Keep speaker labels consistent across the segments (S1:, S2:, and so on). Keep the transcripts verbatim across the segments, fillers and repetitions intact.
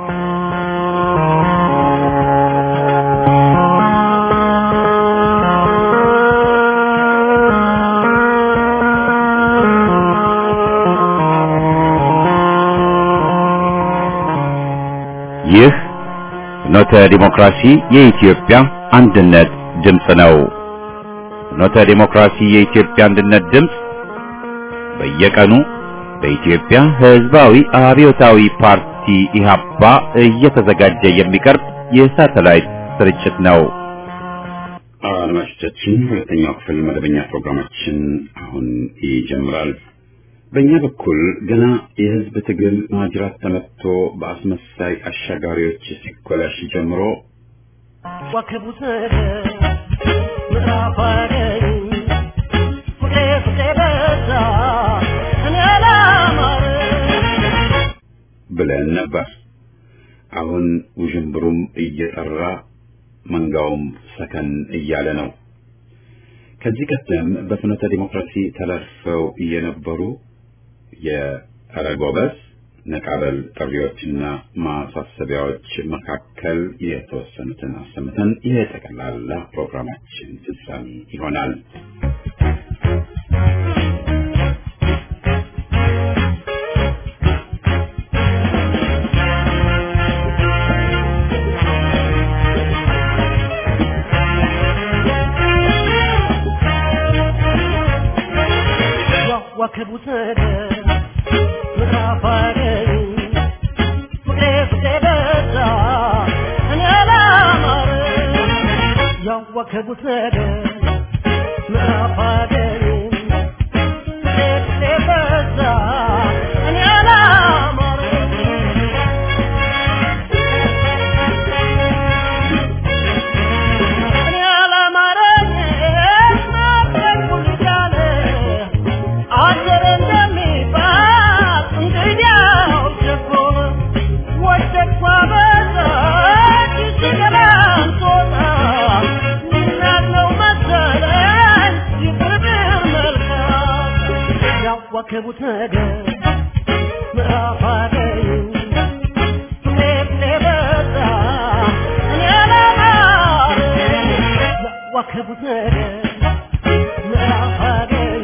S1: ይህ ፍኖተ ዲሞክራሲ የኢትዮጵያ አንድነት ድምፅ ነው። ፍኖተ ዲሞክራሲ የኢትዮጵያ አንድነት ድምፅ በየቀኑ በኢትዮጵያ ሕዝባዊ አብዮታዊ ፓርቲ ኢህአፓ እየተዘጋጀ የሚቀርብ የሳተላይት ስርጭት ነው።
S2: አድማጮቻችን፣ ሁለተኛው ክፍል መደበኛ ፕሮግራማችን አሁን ይጀምራል። በእኛ በኩል ገና የህዝብ ትግል ማጅራት ተመትቶ በአስመሳይ አሻጋሪዎች ሲኮላሽ ጀምሮ
S3: ወከቡት ምራፋገኝ ፍቅሬ ፍቅሬ በዛ እኔ አላማረ
S2: ብለን ነበር። አሁን ውዥንብሩም እየጠራ መንጋውም ሰከን እያለ ነው። ከዚህ ቀደም በፍኖተ ዲሞክራሲ ተላልፈው የነበሩ የአረጎበስ ነቃበል ጥሪዎችና ማሳሰቢያዎች መካከል የተወሰኑትን አሰምተን የጠቅላላ ፕሮግራማችን ፍጻሜ ይሆናል።
S3: ወከቡት ምራፋገኝ ፍቅሬ ፍቅሬ በዛ እኔ አላማረ ያወከቡት ምራፋገኝ ፍቅሬ ፍቅሬ በዛ እኔ አላማረ እኔ አላማረኝ ማተቁልጃለ አዘረ እንደሚባል እንግዲያው ቸኮለ ወደቅኳ በዛ ኪስገላን ሶጣ እናለው መሰለኝ ይፍርብር መልካም ያወከቡት ነገር ምራፋገኝ ፍቅሬ ፍቅሬ በዛ እኔ አላማረኝ ያወከቡት ነገር ምራፋገኝ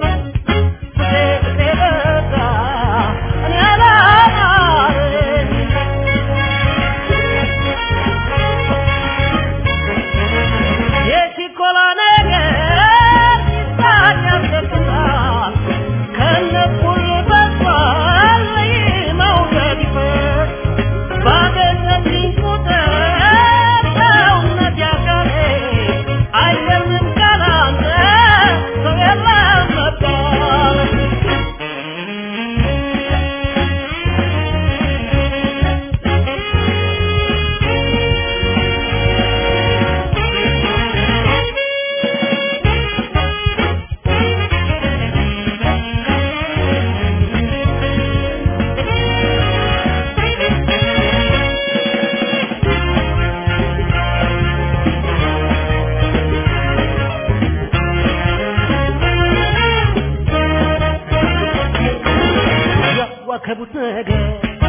S3: ወከቡት ነገር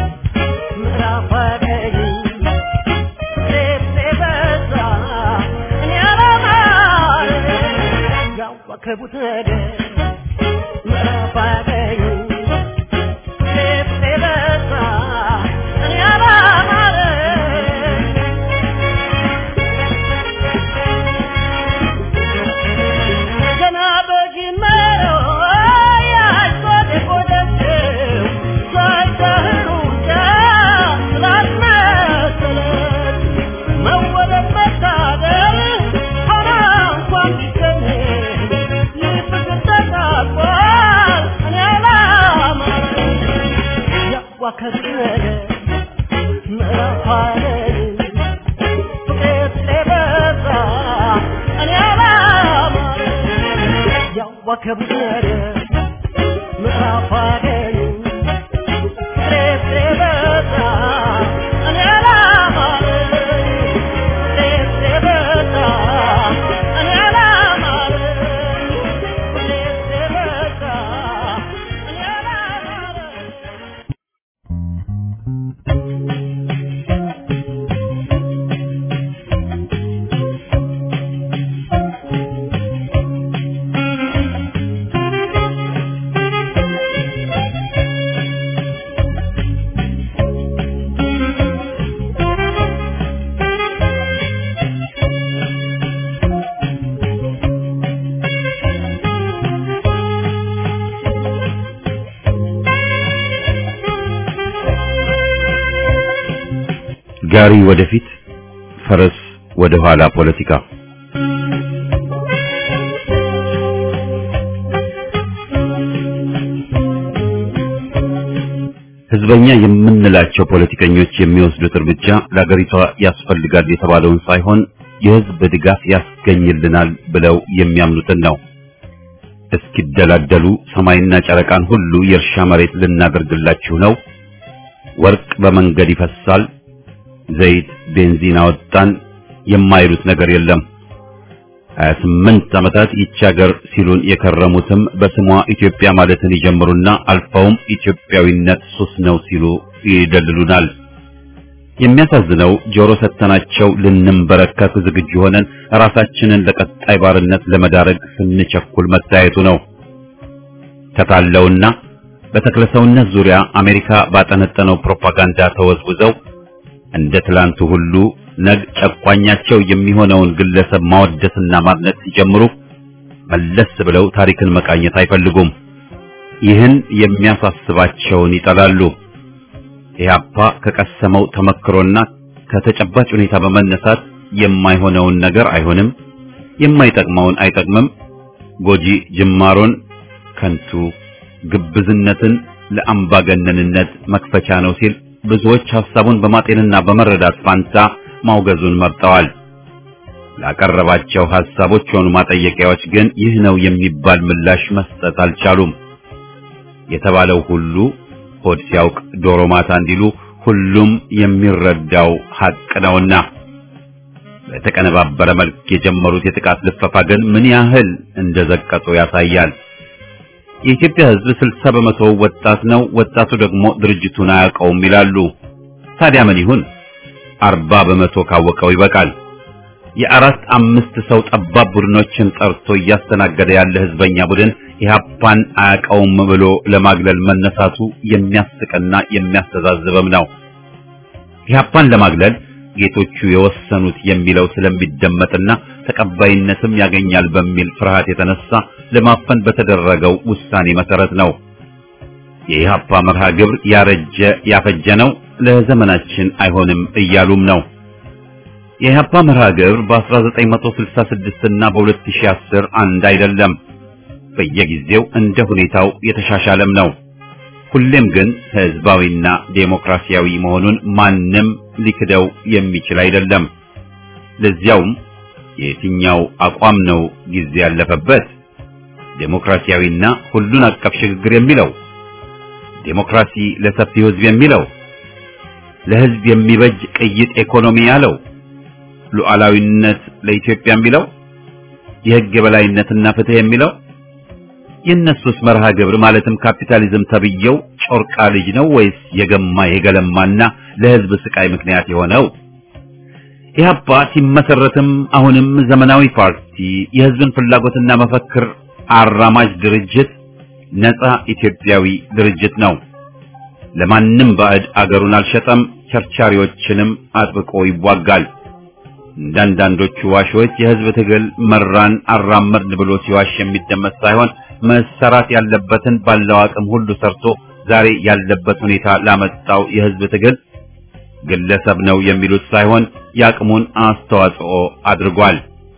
S3: ምራፋገኝ ፍቅሬ ፍቅሬ በዛ እኔ አላማረ ያወከቡት ነገር ምራፋገኝ ፍቅሬ ፍቅሬ በዛ እኔ አላማረ ገና በጅመረው ያይቆደ ቆደችው ሳይታህሩ ጃ ስላስመሰለች መወደድ መታደል ሆና እንኳን ቢገኝ ይህ ፍቅር ተቃቋል እኔ አላማረ ያዋከቡት ነገር ምራፋገኝ ፍቅሬ ፍቅሬ በዛ እኔ አላማረ ያዋከቡት ነገር ምራፋገኝ ፍቅሬ ፍቅሬ በዛ እኔ አላማረ ፍቅሬ ፍቅሬ በዛ እኔ አላማረ ፍቅሬ ፍቅሬ በዛ እኔ አላማረ
S1: ጋሪ ወደፊት ፈረስ ወደ ኋላ ፖለቲካ ህዝበኛ የምንላቸው ፖለቲከኞች የሚወስዱት እርምጃ ለሀገሪቷ ያስፈልጋል የተባለውን ሳይሆን የህዝብ ድጋፍ ያስገኝልናል ብለው የሚያምኑትን ነው። እስኪደላደሉ ሰማይና ጨረቃን ሁሉ የእርሻ መሬት ልናደርግላችሁ ነው፣ ወርቅ በመንገድ ይፈሳል፣ ዘይት ቤንዚን አወጣን የማይሉት ነገር የለም። ሀያ ስምንት ዓመታት ይህች ሀገር ሲሉን የከረሙትም በስሟ ኢትዮጵያ ማለትን ይጀምሩና አልፈውም ኢትዮጵያዊነት ሱስ ነው ሲሉ ይደልሉናል። የሚያሳዝነው ጆሮ ሰተናቸው ልንንበረከክ ዝግጁ ሆነን ራሳችንን ለቀጣይ ባርነት ለመዳረግ ስንቸኩል መታየቱ ነው። ተታለውና በተክለሰውነት ዙሪያ አሜሪካ ባጠነጠነው ፕሮፓጋንዳ ተወዝውዘው እንደ ትላንቱ ሁሉ ነግ ጨቋኛቸው የሚሆነውን ግለሰብ ማወደስና ማድነቅ ሲጀምሩ መለስ ብለው ታሪክን መቃኘት አይፈልጉም። ይህን የሚያሳስባቸውን ይጠላሉ። ኢህአፓ ከቀሰመው ተመክሮና ከተጨባጭ ሁኔታ በመነሳት የማይሆነውን ነገር አይሆንም፣ የማይጠቅመውን አይጠቅምም፣ ጎጂ ጅማሮን ከንቱ፣ ግብዝነትን ለአምባገነንነት መክፈቻ ነው ሲል ብዙዎች ሐሳቡን በማጤንና በመረዳት ፋንታ ማውገዙን መርጠዋል። ላቀረባቸው ሐሳቦች ሆኑ ማጠየቂያዎች ግን ይህ ነው የሚባል ምላሽ መስጠት አልቻሉም። የተባለው ሁሉ ሆድ ሲያውቅ ዶሮ ማታ እንዲሉ ሁሉም የሚረዳው ሐቅ ነውና በተቀነባበረ መልክ የጀመሩት የጥቃት ልፈፋ ግን ምን ያህል እንደዘቀጡ ያሳያል። የኢትዮጵያ ሕዝብ ስልሳ በመቶ ወጣት ነው፣ ወጣቱ ደግሞ ድርጅቱን አያውቀውም ይላሉ። ታዲያ ምን ይሁን? አርባ በመቶ ካወቀው ይበቃል። የአራት አምስት ሰው ጠባብ ቡድኖችን ጠርቶ እያስተናገደ ያለ ህዝበኛ ቡድን ኢህአፓን አያውቀውም ብሎ ለማግለል መነሳቱ የሚያስቅና የሚያስተዛዝብም ነው። ኢህአፓን ለማግለል ጌቶቹ የወሰኑት የሚለው ስለሚደመጥና ተቀባይነትም ያገኛል በሚል ፍርሃት የተነሳ ለማፈን በተደረገው ውሳኔ መሰረት ነው። የኢህአፓ መርሃ ግብር ያረጀ ያፈጀ ነው፣ ለዘመናችን አይሆንም እያሉም ነው። የኢህአፓ መርሃ ግብር በ1966 እና በ2010 አንድ አይደለም። በየጊዜው እንደ ሁኔታው የተሻሻለም ነው። ሁሌም ግን ህዝባዊና ዴሞክራሲያዊ መሆኑን ማንም ሊክደው የሚችል አይደለም። ለዚያውም የትኛው አቋም ነው ጊዜ ያለፈበት? ዴሞክራሲያዊና ሁሉን አቀፍ ሽግግር የሚለው፣ ዴሞክራሲ ለሰፊው ህዝብ የሚለው፣ ለህዝብ የሚበጅ ቅይጥ ኢኮኖሚ ያለው፣ ሉዓላዊነት ለኢትዮጵያ የሚለው፣ የህግ የበላይነትና ፍትህ የሚለው የነሱስ መርሃ ግብር ማለትም ካፒታሊዝም ተብየው ጮርቃ ልጅ ነው ወይስ የገማ የገለማና ለህዝብ ስቃይ ምክንያት የሆነው? ኢህአፓ ሲመሰረትም አሁንም ዘመናዊ ፓርቲ፣ የህዝብን ፍላጎትና መፈክር አራማጅ ድርጅት፣ ነፃ ኢትዮጵያዊ ድርጅት ነው። ለማንም ባዕድ አገሩን አልሸጠም፣ ቸርቻሪዎችንም አጥብቆ ይዋጋል። እንዳንዳንዶቹ ዋሾች የህዝብ ትግል መራን አራመድን ብሎ ሲዋሽ የሚደመጥ ሳይሆን መሰራት ያለበትን ባለው አቅም ሁሉ ሰርቶ ዛሬ ያለበት ሁኔታ ላመጣው የህዝብ ትግል ግለሰብ ነው የሚሉት ሳይሆን ያቅሙን አስተዋጽኦ አድርጓል።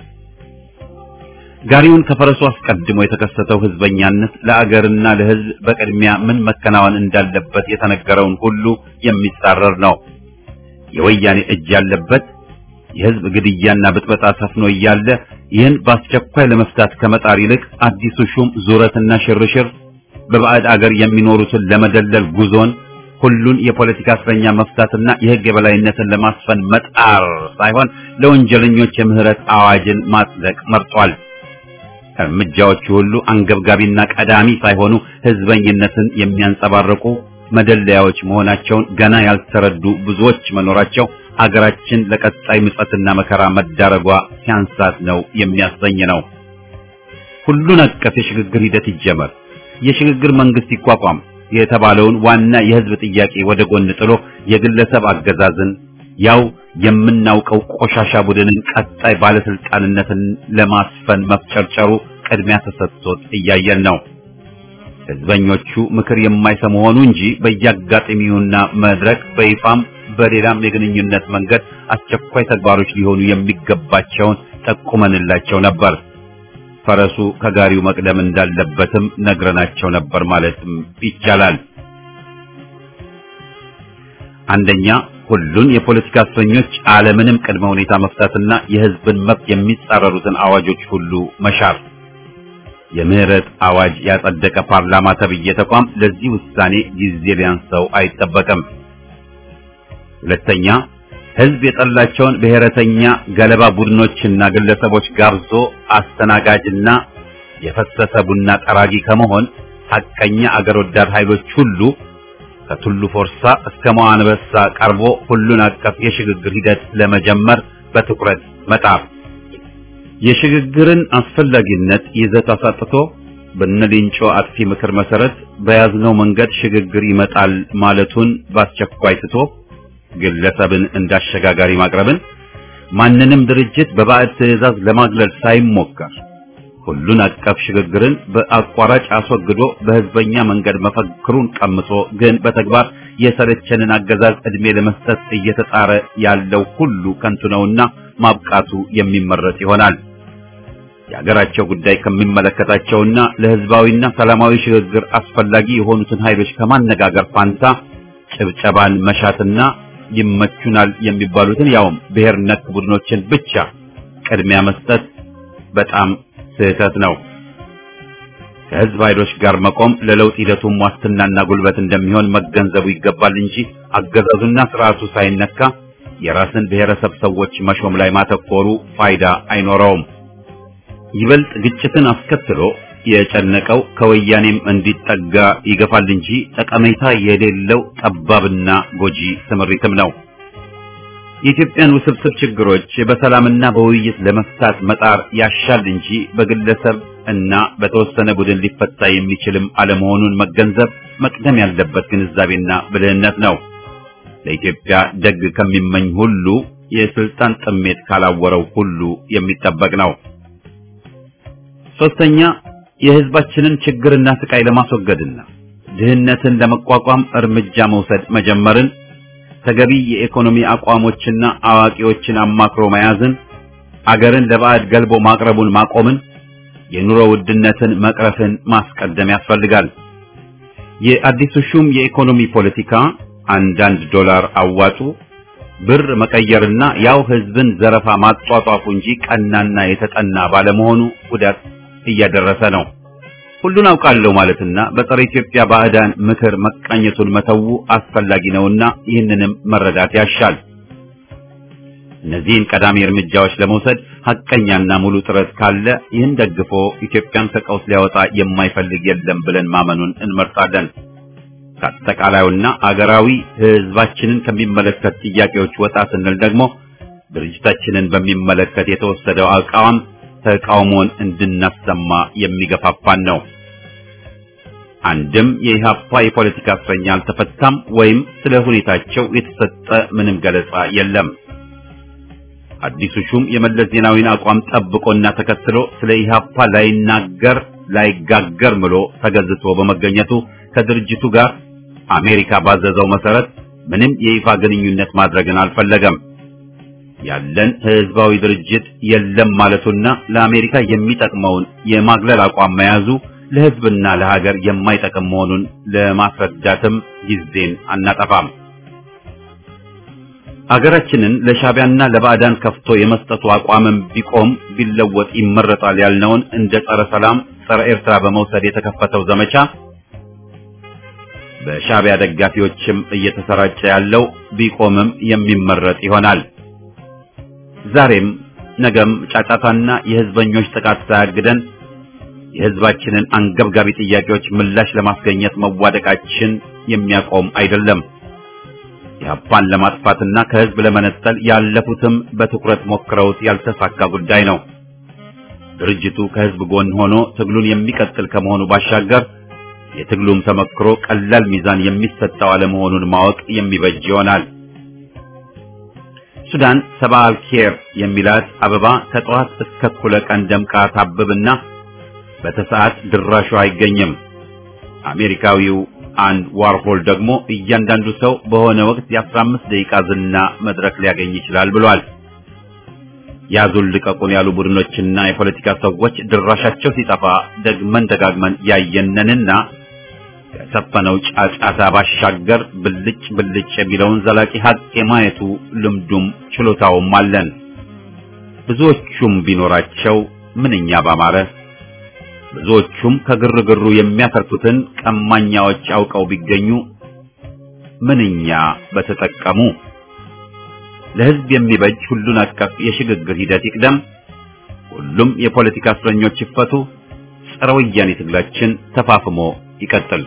S1: ጋሪውን ከፈረሱ አስቀድሞ የተከሰተው ህዝበኛነት ለአገርና ለህዝብ በቅድሚያ ምን መከናወን እንዳለበት የተነገረውን ሁሉ የሚጻረር ነው። የወያኔ እጅ ያለበት የህዝብ ግድያና ብጥበጣ ሰፍኖ እያለ ይህን በአስቸኳይ ለመፍታት ከመጣር ይልቅ አዲሱ ሹም ዙረትና ሽርሽር በባዕድ አገር የሚኖሩትን ለመደለል ጉዞን ሁሉን የፖለቲካ እስረኛ መፍታትና የህግ የበላይነትን ለማስፈን መጣር ሳይሆን ለወንጀለኞች የምህረት አዋጅን ማጽደቅ መርጧል። እርምጃዎቹ ሁሉ አንገብጋቢና ቀዳሚ ሳይሆኑ ህዝበኝነትን የሚያንጸባርቁ መደለያዎች መሆናቸውን ገና ያልተረዱ ብዙዎች መኖራቸው አገራችን ለቀጣይ ምጸትና መከራ መዳረጓ ሲያንሳት ነው የሚያሰኝ ነው። ሁሉን አቀፍ የሽግግር ሂደት ይጀመር፣ የሽግግር መንግስት ይቋቋም የተባለውን ዋና የህዝብ ጥያቄ ወደ ጎን ጥሎ የግለሰብ አገዛዝን ያው የምናውቀው ቆሻሻ ቡድንን ቀጣይ ባለስልጣንነትን ለማስፈን መፍጨርጨሩ ቅድሚያ ተሰጥቶት እያየን ነው። ህዝበኞቹ ምክር የማይሰሙ ሆኑ እንጂ በየአጋጣሚውና መድረክ በይፋም በሌላም የግንኙነት መንገድ አስቸኳይ ተግባሮች ሊሆኑ የሚገባቸውን ጠቁመንላቸው ነበር። ፈረሱ ከጋሪው መቅደም እንዳለበትም ነግረናቸው ነበር ማለትም ይቻላል። አንደኛ፣ ሁሉን የፖለቲካ እስረኞች አለምንም ቅድመ ሁኔታ መፍታትና የህዝብን መብት የሚጻረሩትን አዋጆች ሁሉ መሻር። የምህረት አዋጅ ያጸደቀ ፓርላማ ተብዬ ተቋም ለዚህ ውሳኔ ጊዜ ሊያንሰው አይጠበቅም። ሁለተኛ፣ ህዝብ የጠላቸውን ብሔረተኛ ገለባ ቡድኖችና ግለሰቦች ጋብዞ አስተናጋጅና የፈሰሰ ቡና ጠራጊ ከመሆን ሐቀኛ አገር ወዳድ ኃይሎች ሁሉ ከቱሉ ፎርሳ እስከ መዋንበሳ ቀርቦ ሁሉን አቀፍ የሽግግር ሂደት ለመጀመር በትኩረት መጣር። የሽግግርን አስፈላጊነት ይዘት አሳጥቶ በነሊንጮ አጥፊ ምክር መሰረት በያዝነው መንገድ ሽግግር ይመጣል ማለቱን በአስቸኳይ ትቶ ግለሰብን እንዳሸጋጋሪ ማቅረብን፣ ማንንም ድርጅት በባዕድ ትዕዛዝ ለማግለል ሳይሞከር ሁሉን አቀፍ ሽግግርን በአቋራጭ አስወግዶ በህዝበኛ መንገድ መፈክሩን ቀምቶ ግን በተግባር የሰለቸንን አገዛዝ እድሜ ለመስጠት እየተጣረ ያለው ሁሉ ከንቱ ነውና ማብቃቱ የሚመረጥ ይሆናል። የሀገራቸው ጉዳይ ከሚመለከታቸውና ለህዝባዊና ሰላማዊ ሽግግር አስፈላጊ የሆኑትን ኃይሎች ከማነጋገር ፋንታ ጭብጨባን መሻትና ይመቹናል የሚባሉትን ያውም ብሔር ነክ ቡድኖችን ብቻ ቅድሚያ መስጠት በጣም ስህተት ነው። ከህዝብ ኃይሎች ጋር መቆም ለለውጥ ሂደቱም ዋስትናና ጉልበት እንደሚሆን መገንዘቡ ይገባል እንጂ አገዛዙና ስርዓቱ ሳይነካ የራስን ብሔረሰብ ሰዎች መሾም ላይ ማተኮሩ ፋይዳ አይኖረውም። ይበልጥ ግጭትን አስከትሎ የጨነቀው ከወያኔም እንዲጠጋ ይገፋል እንጂ ጠቀሜታ የሌለው ጠባብና ጎጂ ስምሪትም ነው። የኢትዮጵያን ውስብስብ ችግሮች በሰላምና በውይይት ለመፍታት መጣር ያሻል እንጂ በግለሰብ እና በተወሰነ ቡድን ሊፈታ የሚችልም አለመሆኑን መገንዘብ መቅደም ያለበት ግንዛቤና ብልህነት ነው። ለኢትዮጵያ ደግ ከሚመኝ ሁሉ የስልጣን ጥሜት ካላወረው ሁሉ የሚጠበቅ ነው። ሶስተኛ፣ የህዝባችንን ችግርና ስቃይ ለማስወገድና ድህነትን ለመቋቋም እርምጃ መውሰድ መጀመርን፣ ተገቢ የኢኮኖሚ አቋሞችና አዋቂዎችን አማክሮ መያዝን፣ አገርን ለባዕድ ገልቦ ማቅረቡን ማቆምን፣ የኑሮ ውድነትን መቅረፍን ማስቀደም ያስፈልጋል። የአዲሱ ሹም የኢኮኖሚ ፖለቲካ አንዳንድ ዶላር አዋጡ ብር መቀየርና ያው ህዝብን ዘረፋ ማጧጧፉ እንጂ ቀናና የተጠና ባለመሆኑ ጉዳት እያደረሰ ነው። ሁሉን አውቃለሁ ማለትና በፀረ ኢትዮጵያ ባዕዳን ምክር መቃኘቱን መተው አስፈላጊ ነውና ይህንንም መረዳት ያሻል። እነዚህን ቀዳሚ እርምጃዎች ለመውሰድ ሐቀኛና ሙሉ ጥረት ካለ ይህን ደግፎ ኢትዮጵያን ከቀውስ ሊያወጣ የማይፈልግ የለም ብለን ማመኑን እንመርጣለን። ከአጠቃላዩና አገራዊ ህዝባችንን ከሚመለከት ጥያቄዎች ወጣ ስንል ደግሞ ድርጅታችንን በሚመለከት የተወሰደው አቋም ተቃውሞን እንድናሰማ የሚገፋፋን ነው። አንድም የኢህአፓ የፖለቲካ እስረኛ አልተፈታም ወይም ስለ ሁኔታቸው የተሰጠ ምንም ገለጻ የለም። አዲሱ ሹም የመለስ ዜናዊን አቋም ጠብቆና ተከትሎ ስለ ኢህአፓ ላይናገር ላይጋገር ምሎ ተገዝቶ በመገኘቱ ከድርጅቱ ጋር አሜሪካ ባዘዘው መሰረት ምንም የይፋ ግንኙነት ማድረግን አልፈለገም። ያለን ህዝባዊ ድርጅት የለም ማለቱና ለአሜሪካ የሚጠቅመውን የማግለል አቋም መያዙ ለህዝብና ለሀገር የማይጠቅም መሆኑን ለማስረዳትም ጊዜን አናጠፋም። አገራችንን ለሻቢያና ለባዕዳን ከፍቶ የመስጠቱ አቋምም ቢቆም ቢለወጥ ይመረጣል ያልነውን እንደ ጸረ ሰላም ጸረ ኤርትራ በመውሰድ የተከፈተው ዘመቻ በሻቢያ ደጋፊዎችም እየተሰራጨ ያለው ቢቆምም የሚመረጥ ይሆናል። ዛሬም ነገም ጫጫታና የህዝበኞች ጥቃት ሳያግደን የህዝባችንን አንገብጋቢ ጥያቄዎች ምላሽ ለማስገኘት መዋደቃችን የሚያቆም አይደለም። ኢህአፓን ለማጥፋትና ከህዝብ ለመነጠል ያለፉትም በትኩረት ሞክረውት ያልተሳካ ጉዳይ ነው። ድርጅቱ ከህዝብ ጎን ሆኖ ትግሉን የሚቀጥል ከመሆኑ ባሻገር የትግሉም ተመክሮ ቀላል ሚዛን የሚሰጠው አለመሆኑን ማወቅ የሚበጅ ይሆናል። ሱዳን ሰባ አልኬር የሚላት አበባ ከጠዋት እስከ እኩለ ቀን ደምቃ ታብብና በተሰዓት ድራሹ አይገኝም። አሜሪካዊው አንድ ዋርሆል ደግሞ እያንዳንዱ ሰው በሆነ ወቅት የአስራ አምስት ደቂቃ ዝና መድረክ ሊያገኝ ይችላል ብሏል። ያዙን ልቀቁን ያሉ ቡድኖችና የፖለቲካ ሰዎች ድራሻቸው ሲጠፋ ደግመን ደጋግመን ያየነንና ከሰፈነው ጫጫታ ባሻገር ብልጭ ብልጭ የሚለውን ዘላቂ ሀቅ የማየቱ ልምዱም ችሎታውም አለን። ብዙዎቹም ቢኖራቸው ምንኛ ባማረ፣ ብዙዎቹም ከግርግሩ የሚያተርፉትን ቀማኛዎች አውቀው ቢገኙ ምንኛ በተጠቀሙ። ለሕዝብ የሚበጅ ሁሉን አቀፍ የሽግግር ሂደት ይቅደም፣ ሁሉም የፖለቲካ እስረኞች ይፈቱ፣ ጸረ ወያኔ ትግላችን ተፋፍሞ ይቀጥል።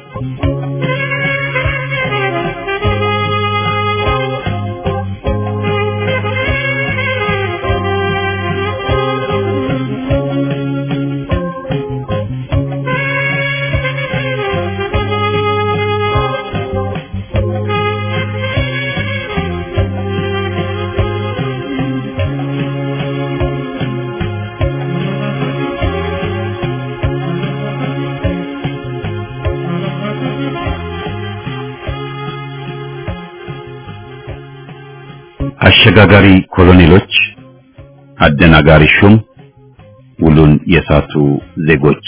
S1: አሸጋጋሪ ኮሎኔሎች፣ አደናጋሪ ሹም፣ ውሉን የሳቱ ዜጎች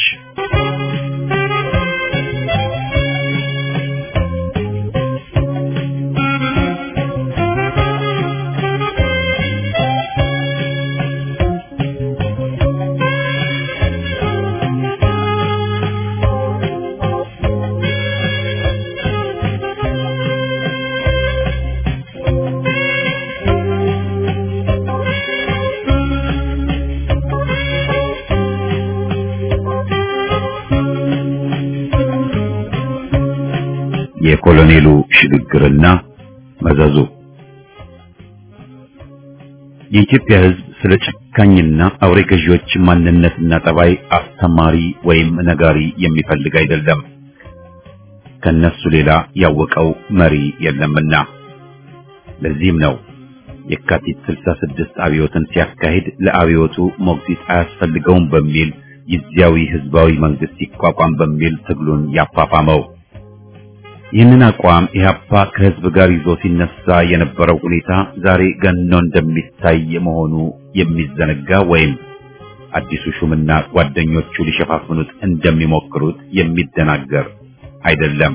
S1: የኮሎኔሉ ሽግግርና መዘዙ። የኢትዮጵያ ሕዝብ ስለ ጨካኝና አውሬ ገዢዎች ማንነትና ጠባይ አስተማሪ ወይም ነጋሪ የሚፈልግ አይደለም። ከነሱ ሌላ ያወቀው መሪ የለምና። ለዚህም ነው የካቲት ስልሳ ስድስት አብዮትን ሲያካሂድ ለአብዮቱ ሞግዚት አያስፈልገውም በሚል ጊዜያዊ ህዝባዊ መንግስት ይቋቋም በሚል ትግሉን ያፋፋመው። ይህንን አቋም ኢህአፓ ከህዝብ ጋር ይዞ ሲነሳ የነበረው ሁኔታ ዛሬ ገኖ እንደሚታይ መሆኑ የሚዘነጋ ወይም አዲሱ ሹምና ጓደኞቹ ሊሸፋፍኑት እንደሚሞክሩት የሚደናገር አይደለም።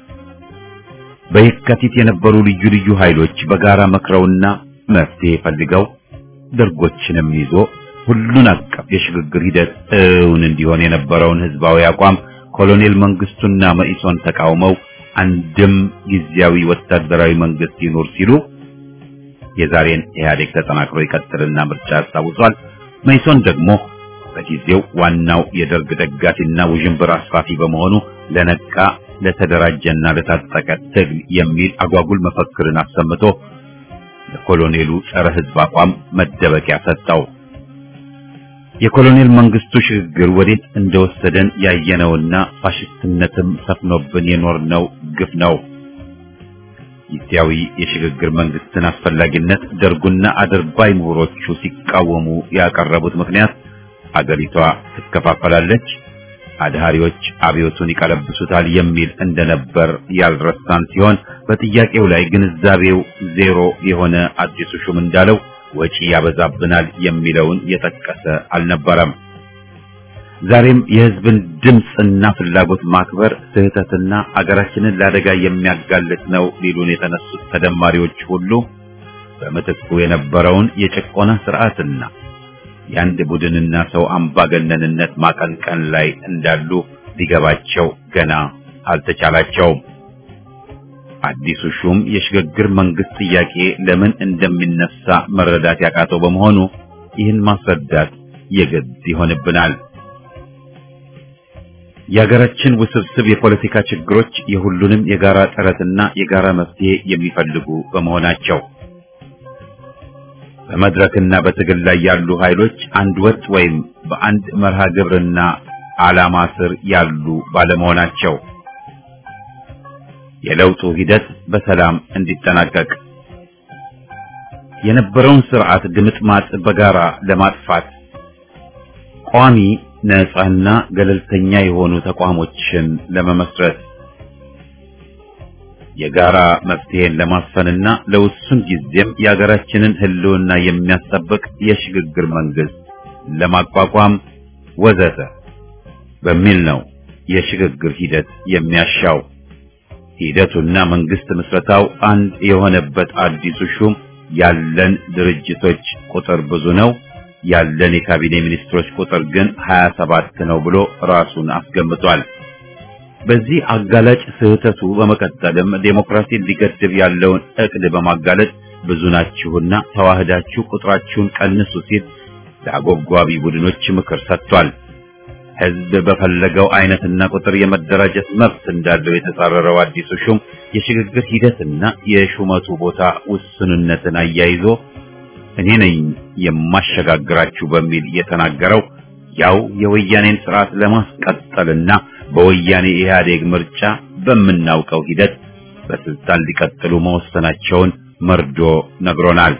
S1: በየካቲት የነበሩ ልዩ ልዩ ኃይሎች በጋራ መክረውና መፍትሄ ፈልገው ደርጎችንም ይዞ ሁሉን አቀፍ የሽግግር ሂደት እውን እንዲሆን የነበረውን ህዝባዊ አቋም ኮሎኔል መንግስቱና መኢሶን ተቃውመው አንድም ጊዜያዊ ወታደራዊ መንግስት ይኖር ሲሉ የዛሬን ኢህአዴግ ተጠናክሮ ይቀጥልና ምርጫ ያስታውሷል። መኢሶን ደግሞ በጊዜው ዋናው የደርግ ደጋፊና ውዥንብር አስፋፊ በመሆኑ ለነቃ ለተደራጀና ለታጠቀ ትግል የሚል አጓጉል መፈክርን አሰምቶ ለኮሎኔሉ ጸረ ህዝብ አቋም መደበቂያ ሰጠው። የኮሎኔል መንግስቱ ሽግግር ወዴት እንደወሰደን ያየነውና ፋሽስትነትም ሰፍኖብን የኖርነው ግፍ ነው። ጊዜያዊ የሽግግር መንግስትን አስፈላጊነት ደርጉና አድርባይ ምሁሮቹ ሲቃወሙ ያቀረቡት ምክንያት አገሪቷ ትከፋፈላለች፣ አድሃሪዎች አብዮቱን ይቀለብሱታል የሚል እንደነበር ያልረሳን ሲሆን በጥያቄው ላይ ግንዛቤው ዜሮ የሆነ አዲሱ ሹም እንዳለው ወጪ ያበዛብናል የሚለውን የጠቀሰ አልነበረም። ዛሬም የህዝብን ድምጽና ፍላጎት ማክበር ስህተትና አገራችንን ለአደጋ የሚያጋልጥ ነው ሊሉን የተነሱት ተደማሪዎች ሁሉ በመተኩ የነበረውን የጭቆና ስርዓትና የአንድ ቡድንና ሰው አምባገነንነት ማቀንቀን ላይ እንዳሉ ሊገባቸው ገና አልተቻላቸውም። አዲሱ ሹም የሽግግር መንግስት ጥያቄ ለምን እንደሚነሳ መረዳት ያቃተው በመሆኑ ይህን ማስረዳት የግድ ይሆንብናል። የሀገራችን ውስብስብ የፖለቲካ ችግሮች የሁሉንም የጋራ ጥረትና የጋራ መፍትሄ የሚፈልጉ በመሆናቸው በመድረክና በትግል ላይ ያሉ ኃይሎች አንድ ወጥ ወይም በአንድ መርሃ ግብርና ዓላማ ስር ያሉ ባለመሆናቸው የለውጡ ሂደት በሰላም እንዲጠናቀቅ የነበረውን ስርዓት ድምጥማጥ በጋራ ለማጥፋት ቋሚ ነፃና ገለልተኛ የሆኑ ተቋሞችን ለመመስረት የጋራ መፍትሄን ለማስፈንና ለውሱን ጊዜም የሀገራችንን ህልውና የሚያስጠብቅ የሽግግር መንግስት ለማቋቋም ወዘተ በሚል ነው የሽግግር ሂደት የሚያሻው። ሂደቱና መንግስት ምስረታው አንድ የሆነበት አዲሱ ሹም ያለን ድርጅቶች ቁጥር ብዙ ነው፣ ያለን የካቢኔ ሚኒስትሮች ቁጥር ግን ሀያ ሰባት ነው ብሎ ራሱን አስገምቷል። በዚህ አጋላጭ ስህተቱ በመቀጠልም ዴሞክራሲን ሊገድብ ያለውን እቅድ በማጋለጥ ብዙ ናችሁና ተዋህዳችሁ ቁጥራችሁን ቀንሱ ሲል ለአጎብጓቢ ቡድኖች ምክር ሰጥቷል። ህዝብ በፈለገው አይነትና ቁጥር የመደራጀት መብት እንዳለው የተጻረረው አዲሱ ሹም የሽግግር ሂደትና የሹመቱ ቦታ ውስንነትን አያይዞ እኔ ነኝ የማሸጋግራችሁ በሚል የተናገረው ያው የወያኔን ስርዓት ለማስቀጠልና በወያኔ ኢህአዴግ ምርጫ በምናውቀው ሂደት በስልጣን ሊቀጥሉ መወሰናቸውን መርዶ ነግሮናል።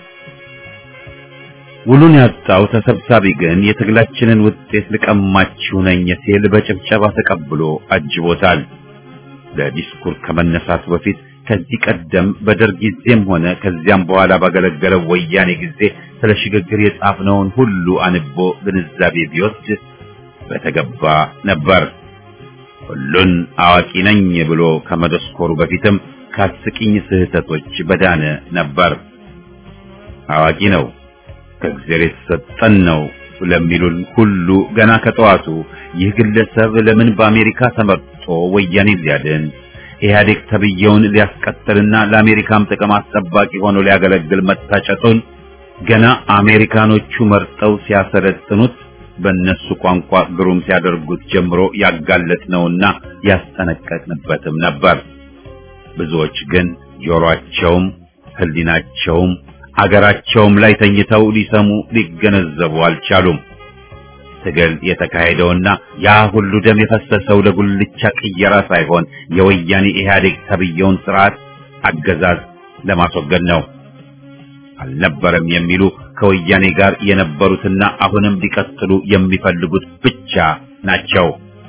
S1: ውሉን ያጣው ተሰብሳቢ ግን የትግላችንን ውጤት ልቀማችሁ ነኝ ሲል በጭብጨባ ተቀብሎ አጅቦታል። ለዲስኩር ከመነሳቱ በፊት ከዚህ ቀደም በደርግ ጊዜም ሆነ ከዚያም በኋላ ባገለገለው ወያኔ ጊዜ ስለ ሽግግር የጻፍነውን ሁሉ አንቦ ግንዛቤ ቢወስድ በተገባ ነበር። ሁሉን አዋቂ ነኝ ብሎ ከመደስኮሩ በፊትም ከአስቂኝ ስህተቶች በዳነ ነበር። አዋቂ ነው ከእግዚአብሔር የተሰጠን ነው ለሚሉን ሁሉ ገና ከጠዋቱ ይህ ግለሰብ ለምን በአሜሪካ ተመርጦ ወያኔ ሊያድን ኢህአዴግ ተብየውን ሊያስቀጥልና ለአሜሪካም ጥቅም አስጠባቂ ሆኖ ሊያገለግል መታጨቱን ገና አሜሪካኖቹ መርጠው ሲያሰለጥኑት በእነሱ ቋንቋ ግሩም ሲያደርጉት ጀምሮ ያጋለጥነውና ያስጠነቀቅንበትም ነበር። ብዙዎች ግን ጆሮአቸውም ህሊናቸውም አገራቸውም ላይ ተኝተው ሊሰሙ ሊገነዘቡ አልቻሉም። ትግል የተካሄደውና ያ ሁሉ ደም የፈሰሰው ለጉልቻ ቅየራ ሳይሆን የወያኔ ኢህአዴግ ተብየውን ስርዓት አገዛዝ ለማስወገድ ነው። አልነበረም የሚሉ ከወያኔ ጋር የነበሩትና አሁንም ሊቀጥሉ የሚፈልጉት ብቻ ናቸው።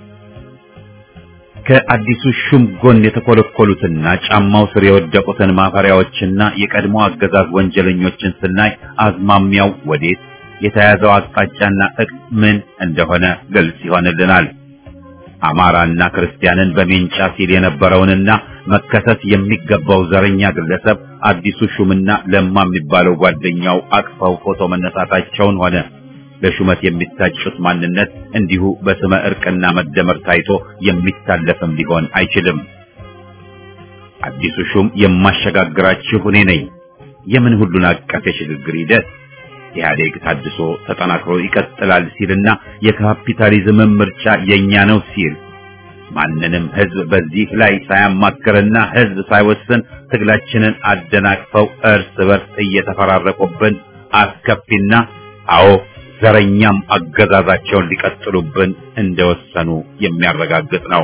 S1: ከአዲሱ ሹም ጎን የተኮለኮሉትና ጫማው ስር የወደቁትን ማፈሪያዎችና የቀድሞ አገዛዝ ወንጀለኞችን ስናይ አዝማሚያው ወዴት የተያዘው አቅጣጫና እቅድ ምን እንደሆነ ግልጽ ይሆንልናል። አማራና ክርስቲያንን በሜንጫ ሲል የነበረውንና መከሰስ የሚገባው ዘረኛ ግለሰብ አዲሱ ሹምና ለማ የሚባለው ጓደኛው አቅፈው ፎቶ መነሳታቸውን ሆነ ለሹመት የሚታጩት ማንነት እንዲሁ በስመ እርቅና መደመር ታይቶ የሚታለፍም ሊሆን አይችልም። አዲሱ ሹም የማሸጋግራችሁ እኔ ነኝ። የምን ሁሉን አቀፍ የሽግግር ሂደት ኢህአዴግ ታድሶ ተጠናክሮ ይቀጥላል ሲልና የካፒታሊዝም ምርጫ የኛ ነው ሲል ማንንም ህዝብ በዚህ ላይ ሳያማክርና ህዝብ ሳይወስን ትግላችንን አደናቅፈው እርስ በርስ እየተፈራረቁብን አስከፊና አዎ ዘረኛም አገዛዛቸውን ሊቀጥሉብን እንደወሰኑ የሚያረጋግጥ ነው።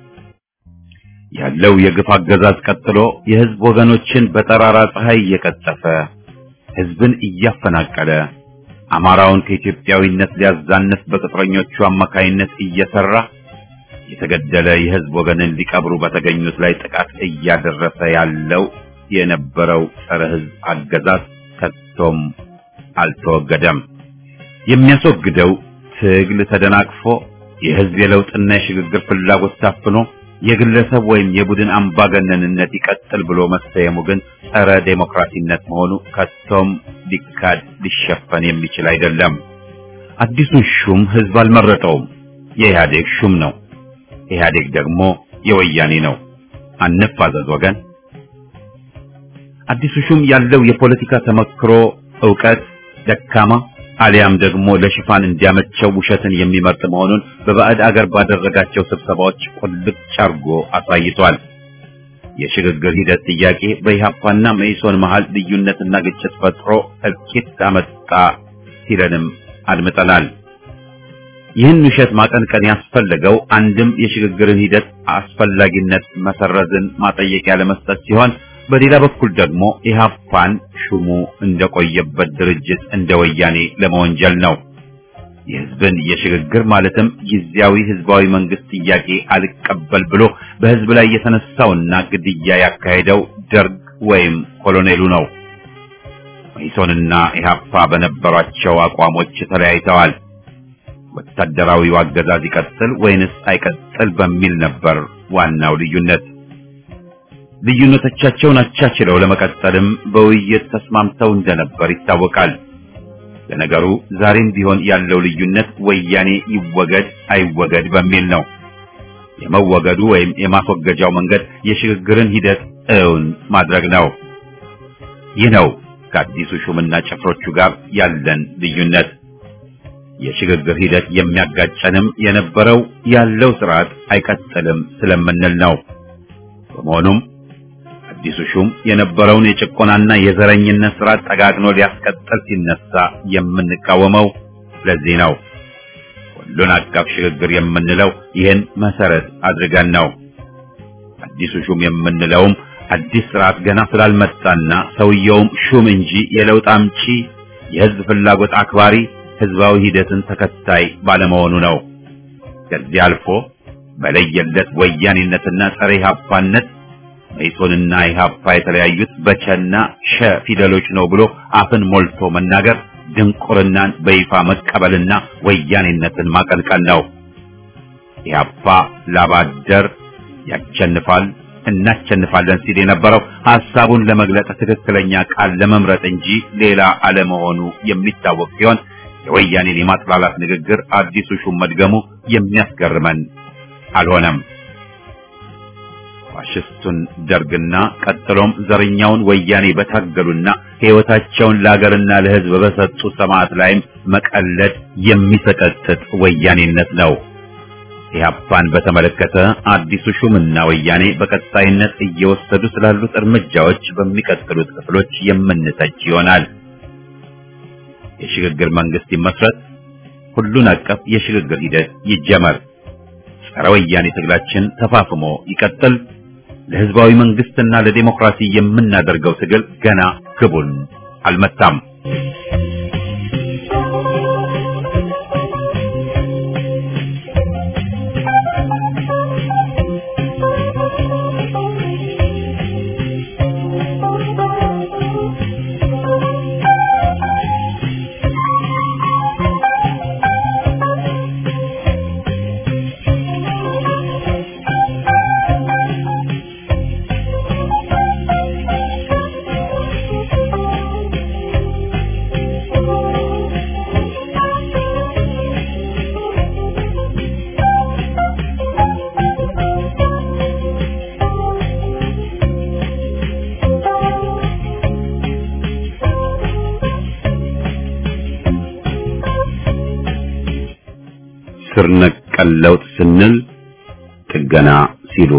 S1: ያለው የግፍ አገዛዝ ቀጥሎ የህዝብ ወገኖችን በጠራራ ፀሐይ እየቀጠፈ ህዝብን እያፈናቀለ አማራውን ከኢትዮጵያዊነት ሊያዛንፍ በቅጥረኞቹ አማካይነት እየሰራ የተገደለ የህዝብ ወገንን ሊቀብሩ በተገኙት ላይ ጥቃት እያደረሰ ያለው የነበረው ጸረ ህዝብ አገዛዝ ከቶም አልተወገደም። የሚያስወግደው ትግል ተደናቅፎ የህዝብ የለውጥና የሽግግር ፍላጎት ታፍኖ የግለሰብ ወይም የቡድን አምባገነንነት ይቀጥል ብሎ መሰየሙ ግን ጸረ ዴሞክራሲነት መሆኑ ከቶም ሊካድ ሊሸፈን የሚችል አይደለም። አዲሱን ሹም ህዝብ አልመረጠውም፣ የኢህአዴግ ሹም ነው። ኢህአዴግ ደግሞ የወያኔ ነው። አንፋዘዝ ወገን። አዲሱ ሹም ያለው የፖለቲካ ተመክሮ ዕውቀት ደካማ አሊያም ደግሞ ለሽፋን እንዲያመቸው ውሸትን የሚመርጥ መሆኑን በባዕድ አገር ባደረጋቸው ስብሰባዎች ቁልጭ አርጎ አሳይቷል። የሽግግር ሂደት ጥያቄ በኢህአፓና መኢሶን መሃል ልዩነትና ግጭት ፈጥሮ እልቂት አመጣ ሲለንም አድምጠናል። ይህን ውሸት ማቀንቀን ያስፈለገው አንድም የሽግግርን ሂደት አስፈላጊነት መሰረዝን ማጠየቂያ ለመስጠት ሲሆን በሌላ በኩል ደግሞ ኢህአፓን ሹሙ እንደቆየበት ድርጅት እንደ ወያኔ ለመወንጀል ነው። የህዝብን የሽግግር ማለትም ጊዜያዊ ህዝባዊ መንግስት ጥያቄ አልቀበል ብሎ በህዝብ ላይ የተነሳውና ግድያ ያካሄደው ደርግ ወይም ኮሎኔሉ ነው። መኢሶንና ኢህአፓ በነበሯቸው አቋሞች ተለያይተዋል። ወታደራዊው አገዛዝ ይቀጥል ወይንስ አይቀጥል በሚል ነበር ዋናው ልዩነት። ልዩነቶቻቸውን አቻችለው ለመቀጠልም በውይይት ተስማምተው እንደነበር ይታወቃል። ለነገሩ ዛሬም ቢሆን ያለው ልዩነት ወያኔ ይወገድ አይወገድ በሚል ነው። የመወገዱ ወይም የማስወገጃው መንገድ የሽግግርን ሂደት እውን ማድረግ ነው። ይህ ነው ከአዲሱ ሹምና ጭፍሮቹ ጋር ያለን ልዩነት። የሽግግር ሂደት የሚያጋጨንም የነበረው ያለው ስርዓት አይቀጥልም ስለምንል ነው። በመሆኑም አዲሱ ሹም የነበረውን የጭቆናና የዘረኝነት ስርዓት ጠጋግኖ ሊያስቀጥል ሲነሳ የምንቃወመው ለዚህ ነው። ሁሉን አቀፍ ሽግግር የምንለው ይህን መሰረት አድርገን ነው። አዲሱ ሹም የምንለውም አዲስ ስርዓት ገና ስላልመጣና ሰውየውም ሹም እንጂ የለውጥ አምጪ የህዝብ ፍላጎት አክባሪ ህዝባዊ ሂደትን ተከታይ ባለመሆኑ ነው። ከዚህ አልፎ በለየለት ወያኔነትና ጸረ ኢህአፓነት መኢሶንና ኢህአፓ የተለያዩት በቸና ሸ ፊደሎች ነው ብሎ አፍን ሞልቶ መናገር ድንቁርናን በይፋ መቀበልና ወያኔነትን ማቀንቀን ነው። ኢህአፓ ላባደር ያቸንፋል እናቸንፋለን ሲል የነበረው ሐሳቡን ለመግለጽ ትክክለኛ ቃል ለመምረጥ እንጂ ሌላ አለመሆኑ የሚታወቅ ሲሆን የወያኔን የማጥላላት ንግግር አዲሱ ሹም መድገሙ የሚያስገርመን አልሆነም። ፋሽስቱን ደርግና ቀጥሎም ዘረኛውን ወያኔ በታገሉና ሕይወታቸውን ለሀገርና ለሕዝብ በሰጡ ሰማዕት ላይም መቀለድ የሚሰቀጥጥ ወያኔነት ነው። ኢህአፓን በተመለከተ አዲሱ ሹምና ወያኔ በቀጣይነት እየወሰዱ ስላሉት እርምጃዎች በሚቀጥሉት ክፍሎች የምንተች ይሆናል። የሽግግር መንግስት ይመስረት፣ ሁሉን አቀፍ የሽግግር ሂደት ይጀመር፣ ጸረ ወያኔ ትግላችን ተፋፍሞ ይቀጥል። ለህዝባዊ መንግስትና ለዲሞክራሲ የምናደርገው ትግል ገና ግቡን አልመታም። ስር ነቀል ለውጥ ስንል ጥገና ሲሉ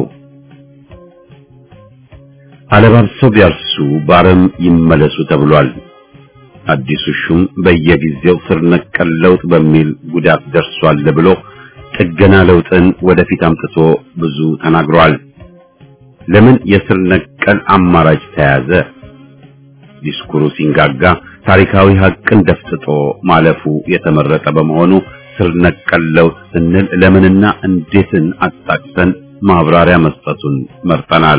S1: አለባብሰው ቢያርሱ ባረም ይመለሱ ተብሏል። አዲሱ ሹም በየጊዜው ስር ነቀል ለውጥ በሚል ጉዳት ደርሷል ብሎ ጥገና ለውጥን ወደፊት አምጥቶ ብዙ ተናግሯል። ለምን የስር ነቀል አማራጭ ተያዘ? ዲስኩሩ ሲንጋጋ ታሪካዊ ሀቅን ደፍጥጦ ማለፉ የተመረጠ በመሆኑ ስር ነቀል ለውጥ ስንል ለምንና እንዴትን አጣቅሰን ማብራሪያ መስጠቱን መርጠናል።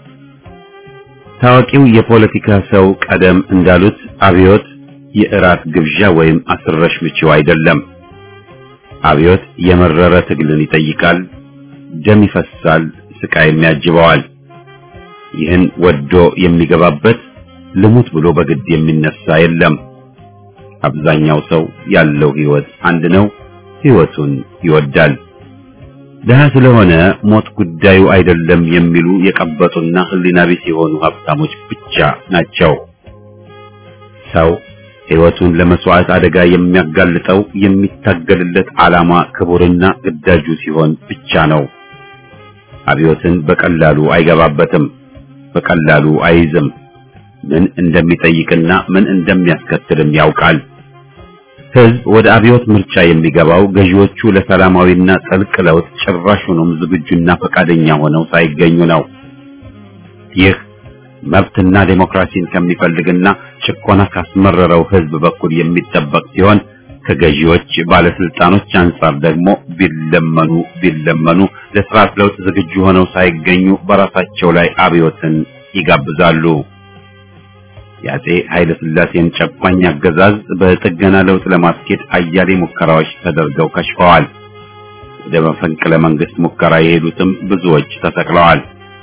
S1: ታዋቂው የፖለቲካ ሰው ቀደም እንዳሉት አብዮት የእራት ግብዣ ወይም አስረሽ ምቺው አይደለም። አብዮት የመረረ ትግልን ይጠይቃል፣ ደም ይፈሳል፣ ስቃይም ያጅበዋል። ይህን ወዶ የሚገባበት ልሙት ብሎ በግድ የሚነሳ የለም። አብዛኛው ሰው ያለው ህይወት አንድ ነው፣ ህይወቱን ይወዳል። ደሃ ስለሆነ ሞት ጉዳዩ አይደለም የሚሉ የቀበጡና ህሊና ቢስ የሆኑ ሀብታሞች ብቻ ናቸው። ሰው ህይወቱን ለመስዋዕት አደጋ የሚያጋልጠው የሚታገልለት ዓላማ ክቡርና ግዳጁ ሲሆን ብቻ ነው። አብዮትን በቀላሉ አይገባበትም፣ በቀላሉ አይዝም። ምን እንደሚጠይቅና ምን እንደሚያስከትልም ያውቃል። ህዝብ ወደ አብዮት ምርጫ የሚገባው ገዢዎቹ ለሰላማዊና ጥልቅ ለውጥ ጭራሹንም ዝግጁና ፈቃደኛ ሆነው ሳይገኙ ነው። ይህ መብትና ዴሞክራሲን ከሚፈልግና ጭቆና ካስመረረው ህዝብ በኩል የሚጠበቅ ሲሆን ከገዢዎች ባለስልጣኖች አንጻር ደግሞ ቢለመኑ ቢለመኑ ለስርዓት ለውጥ ዝግጁ ሆነው ሳይገኙ በራሳቸው ላይ አብዮትን ይጋብዛሉ። የአፄ ኃይለ ሥላሴን ጨቋኝ አገዛዝ በጥገና ለውጥ ለማስኬድ አያሌ ሙከራዎች ተደርገው ከሽፈዋል። ወደ መፈንቅለ መንግስት ሙከራ የሄዱትም ብዙዎች ተሰቅለዋል።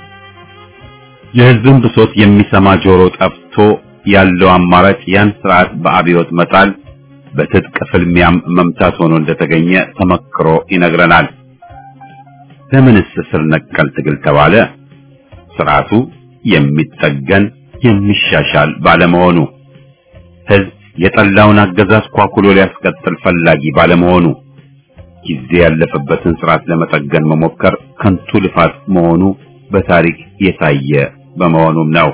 S1: የህዝብን ብሶት የሚሰማ ጆሮ ጠፍቶ ያለው አማራጭ ያን ስርዓት በአብዮት መጣል በትጥቅ ፍልሚያም መምታት ሆኖ እንደተገኘ ተመክሮ ይነግረናል። ለምንስ ስር ነቀል ትግል ተባለ? ስርዓቱ የሚጠገን የሚሻሻል ባለመሆኑ፣ ህዝብ የጠላውን አገዛዝ ኳኩሎ ሊያስቀጥል ፈላጊ ባለመሆኑ፣ ጊዜ ያለፈበትን ስርዓት ለመጠገን መሞከር ከንቱ ልፋት መሆኑ በታሪክ የታየ በመሆኑም ነው።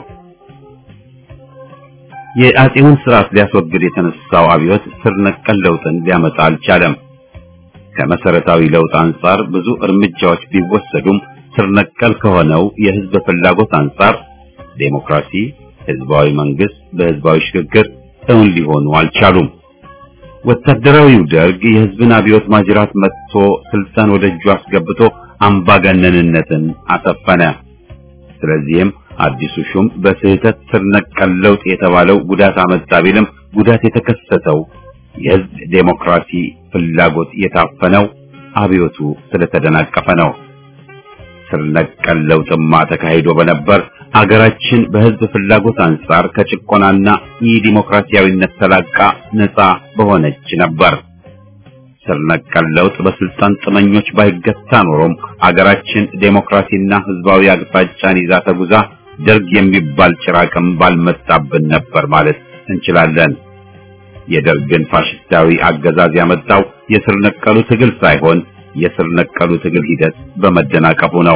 S1: የአፄውን ስርዓት ሊያስወግድ የተነሳው አብዮት ስር ነቀል ለውጥን ሊያመጣ አልቻለም። ከመሰረታዊ ለውጥ አንጻር ብዙ እርምጃዎች ቢወሰዱም ስር ነቀል ከሆነው የህዝብ ፍላጎት አንጻር ዴሞክራሲ፣ ህዝባዊ መንግስት በህዝባዊ ሽግግር እውን ሊሆኑ አልቻሉም። ወታደራዊው ደርግ የህዝብን አብዮት ማጅራት መጥቶ ስልጣን ወደ እጁ አስገብቶ አምባገነንነትን አሰፈነ። ስለዚህም አዲሱ ሹም በስህተት ስር ነቀል ለውጥ የተባለው ጉዳት አመጣ ቢልም ጉዳት የተከሰተው የህዝብ ዴሞክራሲ ፍላጎት የታፈነው አብዮቱ ስለተደናቀፈ ነው። ስር ነቀል ለውጥማ ተካሂዶ በነበር አገራችን በህዝብ ፍላጎት አንጻር ከጭቆናና የዲሞክራሲያዊነት ተላቃ ነፃ በሆነች ነበር። ስር ነቀል ለውጥ በስልጣን ጥመኞች ባይገታ ኖሮም አገራችን ዴሞክራሲና ህዝባዊ አቅጣጫን ይዛ ተጉዛ ደርግ የሚባል ጭራቅም ባልመጣብን ነበር ማለት እንችላለን። የደርግን ፋሽስታዊ አገዛዝ ያመጣው የስር ነቀሉ ትግል ሳይሆን የስር ነቀሉ ትግል ሂደት በመደናቀፉ ነው።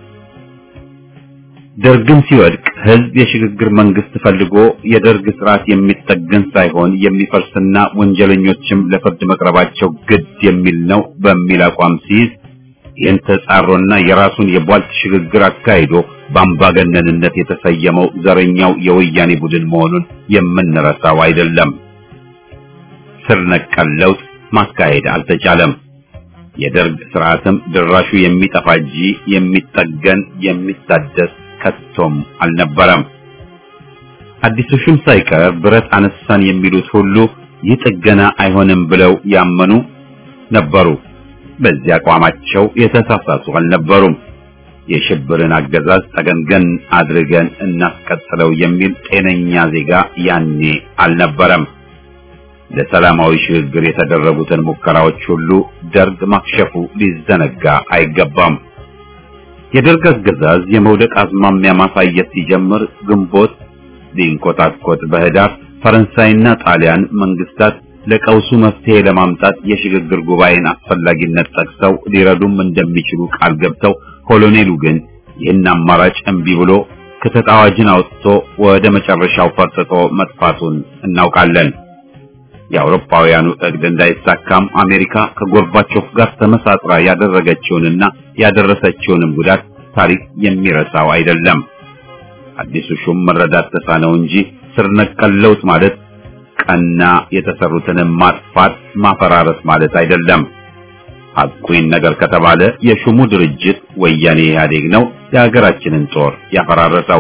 S1: ደርግም ሲወድቅ ህዝብ የሽግግር መንግስት ፈልጎ የደርግ ስርዓት የሚጠገን ሳይሆን የሚፈርስና ወንጀለኞችም ለፍርድ መቅረባቸው ግድ የሚል ነው በሚል አቋም ሲይዝ ይህን ተጻሮና የራሱን የቧልት ሽግግር አካሂዶ በአምባገነንነት የተሰየመው ዘረኛው የወያኔ ቡድን መሆኑን የምንረሳው አይደለም። ስር ነቀል ለውጥ ማካሄድ አልተቻለም። የደርግ ስርዓትም ድራሹ የሚጠፋ እንጂ የሚጠገን የሚታደስ ከቶም አልነበረም። አዲሱ ሹም ሳይቀር ብረት አነሳን የሚሉት ሁሉ ይህ ጥገና አይሆንም ብለው ያመኑ ነበሩ። በዚያ አቋማቸው የተሳሳቱ አልነበሩም። የሽብርን አገዛዝ ጠገንገን አድርገን እናስቀጥለው የሚል ጤነኛ ዜጋ ያኔ አልነበረም። ለሰላማዊ ሽግግር የተደረጉትን ሙከራዎች ሁሉ ደርግ ማክሸፉ ሊዘነጋ አይገባም። የደርግ አገዛዝ የመውደቅ አዝማሚያ ማሳየት ሲጀምር ግንቦት ሊንቆጣቆጥ በህዳር ፈረንሳይና ጣሊያን መንግስታት ለቀውሱ መፍትሄ ለማምጣት የሽግግር ጉባኤን አስፈላጊነት ጠቅሰው ሊረዱም እንደሚችሉ ቃል ገብተው ኮሎኔሉ ግን ይህን አማራጭ እምቢ ብሎ ክተት አዋጅን አውጥቶ ወደ መጨረሻው ፈርጥጦ መጥፋቱን እናውቃለን። የአውሮፓውያኑ እቅድ እንዳይሳካም አሜሪካ ከጎርባቾፍ ጋር ተመሳጥራ ያደረገችውንና ያደረሰችውንም ጉዳት ታሪክ የሚረሳው አይደለም። አዲሱ ሹም መረዳት ተሳነው እንጂ ስር ነቀል ለውጥ ማለት ቀና የተሰሩትን ማጥፋት ማፈራረስ ማለት አይደለም። ሐቁን ነገር ከተባለ የሹሙ ድርጅት ወያኔ ኢህአዴግ ነው የሀገራችንን ጦር ያፈራረሰው።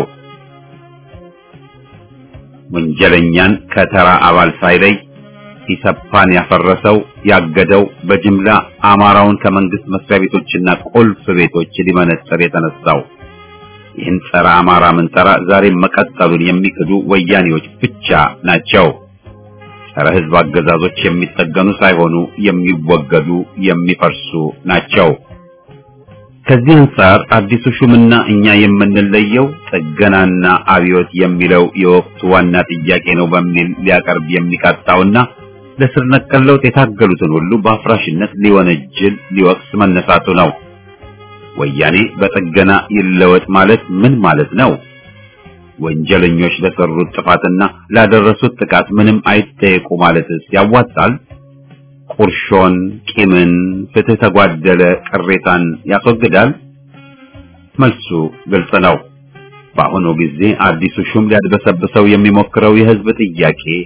S1: ወንጀለኛን ከተራ አባል ሳይለይ ኢሰፓን ያፈረሰው ያገደው በጅምላ አማራውን ከመንግስት መስሪያ ቤቶችና ቁልፍ ቤቶች ሊመነጠር የተነሳው ይህን ጸረ አማራ ምንጠራ ዛሬ መቀጠሉን የሚክዱ ወያኔዎች ብቻ ናቸው። ጸረ ህዝብ አገዛዞች የሚጠገኑ ሳይሆኑ የሚወገዱ የሚፈርሱ ናቸው። ከዚህ አንፃር አዲሱ ሹምና እኛ የምንለየው ጥገናና አብዮት የሚለው የወቅቱ ዋና ጥያቄ ነው በሚል ሊያቀርብ የሚቃጣውና ለስር ነቀል ለውጥ የታገሉትን ሁሉ በአፍራሽነት ሊወነጅል ሊወቅስ መነሳቱ ነው። ወያኔ በጥገና ይለወጥ ማለት ምን ማለት ነው? ወንጀለኞች ለሰሩት ጥፋትና ላደረሱት ጥቃት ምንም አይጠየቁ ማለትስ ያዋጣል? ቁርሾን፣ ቂምን፣ ፍትህ ተጓደለ ቅሬታን ያስወግዳል? መልሱ ግልጽ ነው። በአሁኑ ጊዜ አዲሱ ሹም ሊያድበሰብሰው የሚሞክረው የህዝብ ጥያቄ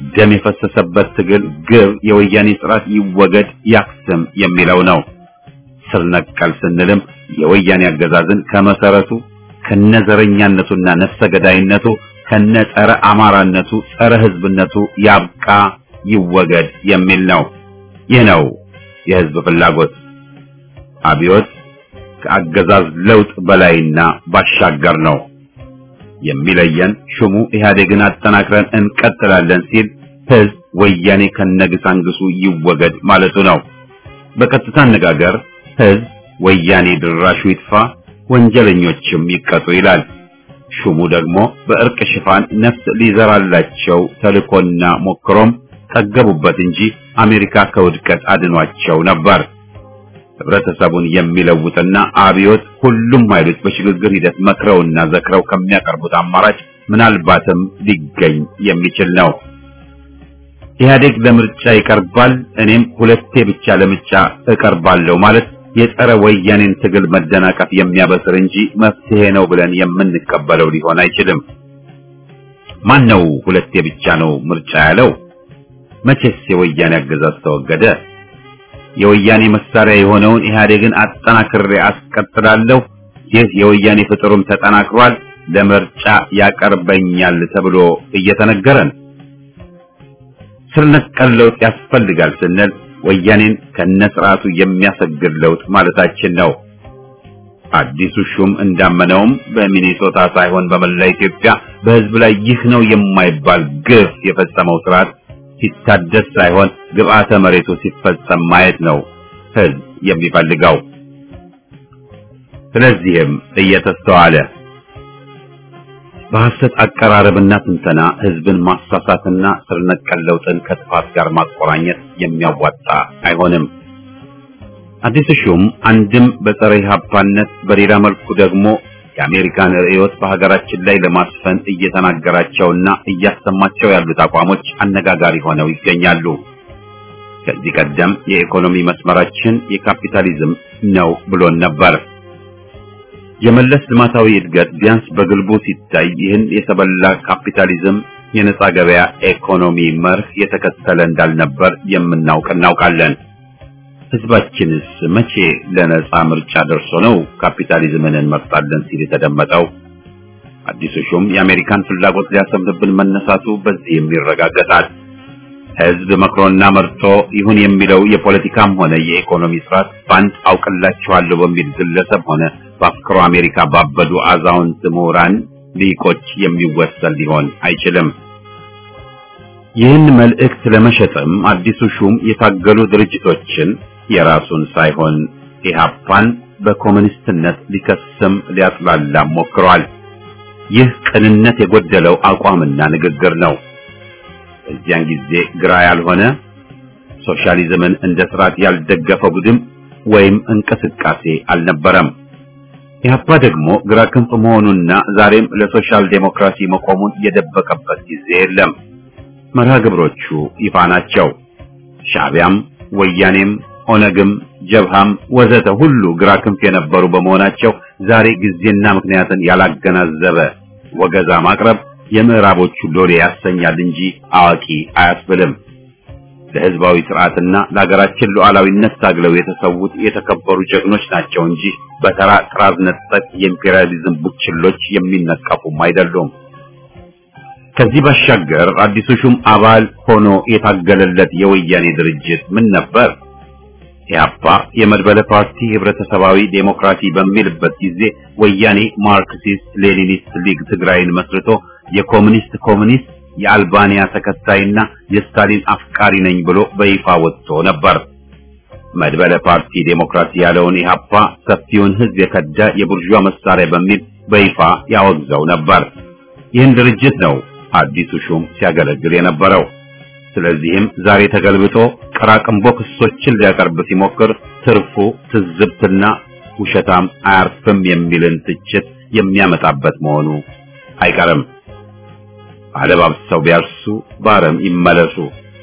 S1: ደም የፈሰሰበት ትግል ግብ የወያኔ ስርዓት ይወገድ ያክስም የሚለው ነው። ስር ነቀል ስንልም የወያኔ አገዛዝን ከመሰረቱ ከነዘረኛነቱና ነፍሰ ገዳይነቱ ከነጸረ አማራነቱ ጸረ ህዝብነቱ ያብቃ ይወገድ የሚል ነው። ይህ ነው የህዝብ ፍላጎት። አብዮት ከአገዛዝ ለውጥ በላይና ባሻገር ነው። የሚለየን ሹሙ ኢህአዴግን አጠናክረን እንቀጥላለን ሲል ህዝብ ወያኔ ከነግሳንግሱ ይወገድ ማለቱ ነው። በቀጥታ አነጋገር ህዝብ ወያኔ ድራሹ ይጥፋ፣ ወንጀለኞችም ይቀጡ ይላል። ሹሙ ደግሞ በእርቅ ሽፋን ነፍስ ሊዘራላቸው ተልኮና ሞክሮም ጠገቡበት እንጂ አሜሪካ ከውድቀት አድኗቸው ነበር። ህብረተሰቡን የሚለውጥና አብዮት ሁሉም ኃይሎች በሽግግር ሂደት መክረውና ዘክረው ከሚያቀርቡት አማራጭ ምናልባትም ሊገኝ የሚችል ነው። ኢህአዴግ ለምርጫ ይቀርባል፣ እኔም ሁለቴ ብቻ ለምርጫ እቀርባለሁ ማለት የጸረ ወያኔን ትግል መደናቀፍ የሚያበስር እንጂ መፍትሄ ነው ብለን የምንቀበለው ሊሆን አይችልም። ማን ነው ሁለቴ ብቻ ነው ምርጫ ያለው? መቼስ የወያኔ አገዛዝ ተወገደ? የወያኔ መሳሪያ የሆነውን ኢህአዴግን አጠናክሬ አስቀጥላለሁ፣ ይህ የወያኔ ፍጥሩም ተጠናክሯል፣ ለምርጫ ያቀርበኛል ተብሎ እየተነገረን ስር ነቀል ለውጥ ያስፈልጋል ስንል ወያኔን ከነስርዓቱ የሚያሰግድ ለውጥ ማለታችን ነው። አዲሱ ሹም እንዳመነውም በሚኒሶታ ሳይሆን በመላ ኢትዮጵያ በህዝብ ላይ ይህ ነው የማይባል ግፍ የፈጸመው ስርዓት ሲታደስ ሳይሆን ግብአተ መሬቱ ሲፈጸም ማየት ነው ህዝብ የሚፈልገው። ስለዚህም እየተስተዋለ በሐሰት አቀራረብና ትንተና ህዝብን ማሳሳትና ስር ነቀል ለውጥን ከጥፋት ጋር ማቆራኘት የሚያዋጣ አይሆንም። አዲሱ ሹም አንድም በጸረ ኢህአፓነት በሌላ መልኩ ደግሞ የአሜሪካን ርዕዮት በሀገራችን ላይ ለማስፈን እየተናገራቸውና እያሰማቸው ያሉት አቋሞች አነጋጋሪ ሆነው ይገኛሉ። ከዚህ ቀደም የኢኮኖሚ መስመራችን የካፒታሊዝም ነው ብሎን ነበር። የመለስ ልማታዊ እድገት ቢያንስ በግልቡ ሲታይ ይህን የተበላ ካፒታሊዝም የነጻ ገበያ ኢኮኖሚ መርህ የተከተለ እንዳልነበር የምናውቅ እናውቃለን። ህዝባችንስ መቼ ለነጻ ምርጫ ደርሶ ነው ካፒታሊዝምን እንመርጣለን ሲል የተደመጠው? አዲሱ ሹም የአሜሪካን ፍላጎት ሊያሰምርብን መነሳቱ በዚህም ይረጋገጣል። ህዝብ መክሮና መርጦ ይሁን የሚለው የፖለቲካም ሆነ የኢኮኖሚ ስርዓት ባንድ አውቅላችኋለሁ በሚል ግለሰብ ሆነ በአፍክሮ አሜሪካ ባበዱ አዛውንት ምሁራን ሊቆች የሚወሰን ሊሆን አይችልም። ይህን መልእክት ለመሸጥም አዲሱ ሹም የታገሉ ድርጅቶችን የራሱን ሳይሆን ኢህአፓን በኮሙኒስትነት ሊከስም ሊያጥላላ ሞክሯል። ይህ ቅንነት የጎደለው አቋምና ንግግር ነው። እዚያን ጊዜ ግራ ያልሆነ ሶሻሊዝምን እንደ ስርዓት ያልደገፈ ቡድን ወይም እንቅስቃሴ አልነበረም። ኢህአፓ ደግሞ ግራ ክንፍ መሆኑና ዛሬም ለሶሻል ዴሞክራሲ መቆሙን የደበቀበት ጊዜ የለም። መርሃ ግብሮቹ ይፋ ናቸው። ሻዕቢያም ወያኔም ኦነግም ጀብሃም ወዘተ ሁሉ ግራ ክንፍ የነበሩ በመሆናቸው ዛሬ ጊዜና ምክንያትን ያላገናዘበ ወገዛ ማቅረብ የምዕራቦቹ ሎሌ ያሰኛል እንጂ አዋቂ አያስብልም። ለህዝባዊ ስርዓትና ለሀገራችን ሉዓላዊነት ታግለው የተሰዉት የተከበሩ ጀግኖች ናቸው እንጂ በተራ ጥራዝ ነጠቅ የኢምፔሪያሊዝም ቡችሎች የሚነቀፉም አይደሉም። ከዚህ ባሻገር አዲሱ ሹም አባል ሆኖ የታገለለት የወያኔ ድርጅት ምን ነበር? ኢህአፓ የመድበለ ፓርቲ ህብረተሰባዊ ዴሞክራሲ በሚልበት ጊዜ ወያኔ ማርክሲስት ሌኒኒስት ሊግ ትግራይን መስርቶ የኮሙኒስት ኮሙኒስት የአልባኒያ ተከታይና የስታሊን አፍቃሪ ነኝ ብሎ በይፋ ወጥቶ ነበር። መድበለ ፓርቲ ዴሞክራሲ ያለውን ኢህአፓ ሰፊውን ህዝብ የከዳ የቡርዥዋ መሳሪያ በሚል በይፋ ያወግዘው ነበር። ይህን ድርጅት ነው አዲሱ ሹም ሲያገለግል የነበረው። ስለዚህም ዛሬ ተገልብጦ ቀራቅንቦ ክሶችን ሊያቀርብ ሲሞክር ትርፉ ትዝብትና ውሸታም አያርፍም የሚልን ትችት የሚያመጣበት መሆኑ አይቀርም። አለባብሰው ቢያርሱ ባረም ይመለሱ።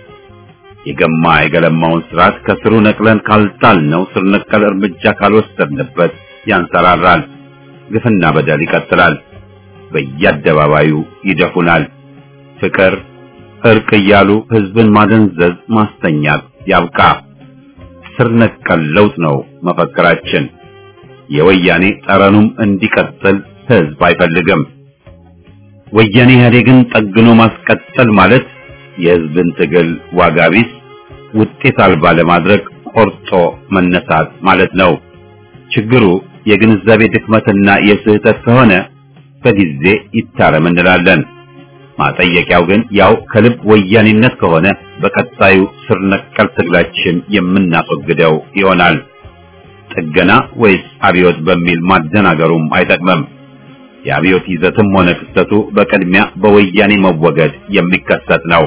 S1: የገማ የገለማውን ስርዓት ከስሩ ነቅለን ካልጣልነው ስር ነቀል እርምጃ ካልወሰድንበት ያንሰራራል። ግፍና በደል ይቀጥላል። በየአደባባዩ ይደፉናል። ፍቅር፣ እርቅ እያሉ ህዝብን ማደንዘዝ ማስተኛት ያብቃ። ስር ነቀል ለውጥ ነው መፈክራችን። የወያኔ ጠረኑም እንዲቀጥል ህዝብ አይፈልግም። ወያኔ ኢህአዴግን ጠግኖ ማስቀጠል ማለት የህዝብን ትግል ዋጋ ቢስ ውጤት አልባ ለማድረግ ቆርጦ መነሳት ማለት ነው። ችግሩ የግንዛቤ ድክመትና የስህተት ከሆነ በጊዜ ይታረም እንላለን። ማጠየቂያው ግን ያው ከልብ ወያኔነት ከሆነ በቀጣዩ ስር ነቀል ትግላችን የምናስወግደው ይሆናል። ጥገና ወይስ አብዮት በሚል ማደናገሩም አይጠቅምም። የአብዮት ይዘትም ሆነ ክስተቱ በቅድሚያ በወያኔ መወገድ የሚከሰት ነው።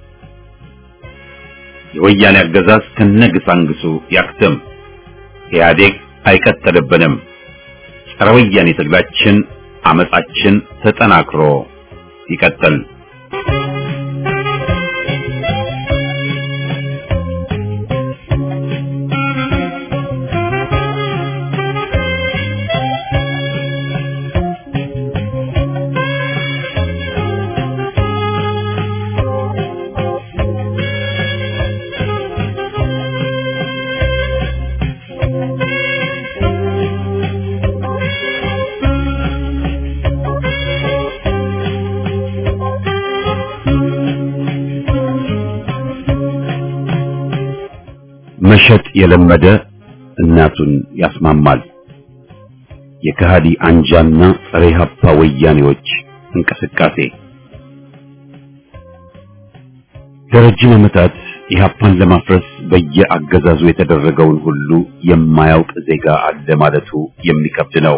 S1: የወያኔ አገዛዝ ከነግሳንግሱ ያክትም። ኢህአዴግ አይቀጥልብንም። ጸረ ወያኔ ትግላችን አመጻችን ተጠናክሮ ይቀጥል። መሸጥ የለመደ እናቱን ያስማማል። የከሃዲ አንጃና ጸረ ኢህአፓ ወያኔዎች እንቅስቃሴ ለረጅም ዓመታት ኢህአፓን ለማፍረስ በየአገዛዙ የተደረገውን ሁሉ የማያውቅ ዜጋ አለ ማለቱ የሚከብድ ነው።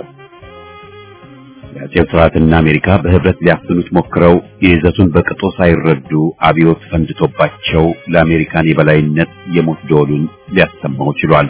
S1: የአጼው ስርዓትና አሜሪካ በህብረት ሊያፍኑት ሞክረው የይዘቱን በቅጡ ሳይረዱ አብዮት ፈንድቶባቸው ለአሜሪካን የበላይነት የሞት ደወሉን ሊያሰማው ችሏል።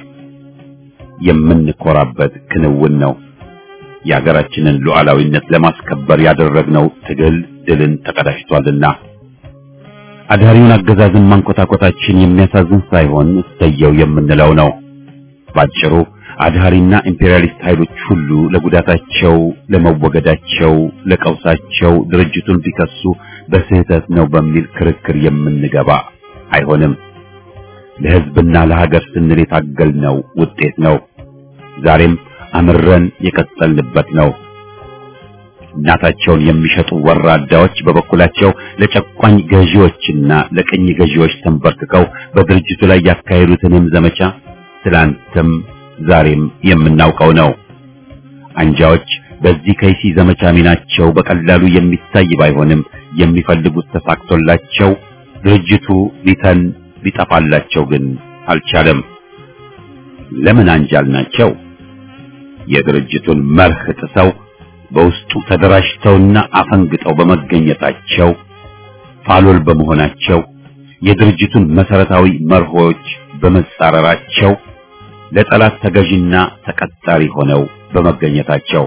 S1: የምንኮራበት ክንውን ነው። የሀገራችንን ሉዓላዊነት ለማስከበር ያደረግነው ትግል ድልን ተቀዳጅቷልና አዳሪውን አገዛዝን ማንኮታኮታችን የሚያሳዝን ሳይሆን እሰየው የምንለው ነው። ባጭሩ አድሃሪና ኢምፔሪያሊስት ኃይሎች ሁሉ ለጉዳታቸው፣ ለመወገዳቸው፣ ለቀውሳቸው ድርጅቱን ቢከሱ በስህተት ነው በሚል ክርክር የምንገባ አይሆንም። ለህዝብና ለሀገር ስንል የታገልነው ውጤት ነው። ዛሬም አምረን የቀጠልንበት ነው። እናታቸውን የሚሸጡ ወራዳዎች በበኩላቸው ለጨቋኝ ገዢዎችና ለቅኝ ገዢዎች ተንበርክከው በድርጅቱ ላይ ያካሄዱትንም ዘመቻ ትላንትም ዛሬም የምናውቀው ነው። አንጃዎች በዚህ ከይሲ ዘመቻ ሚናቸው በቀላሉ የሚታይ ባይሆንም የሚፈልጉት ተሳክቶላቸው ድርጅቱ ሊተን ሊጠፋላቸው ግን አልቻለም። ለምን አንጃል ናቸው? የድርጅቱን መርህ ጥሰው በውስጡ ተደራጅተውና አፈንግጠው በመገኘታቸው ፋሎል በመሆናቸው የድርጅቱን መሰረታዊ መርሆች በመጻረራቸው ለጠላት ተገዥና ተቀጣሪ ሆነው በመገኘታቸው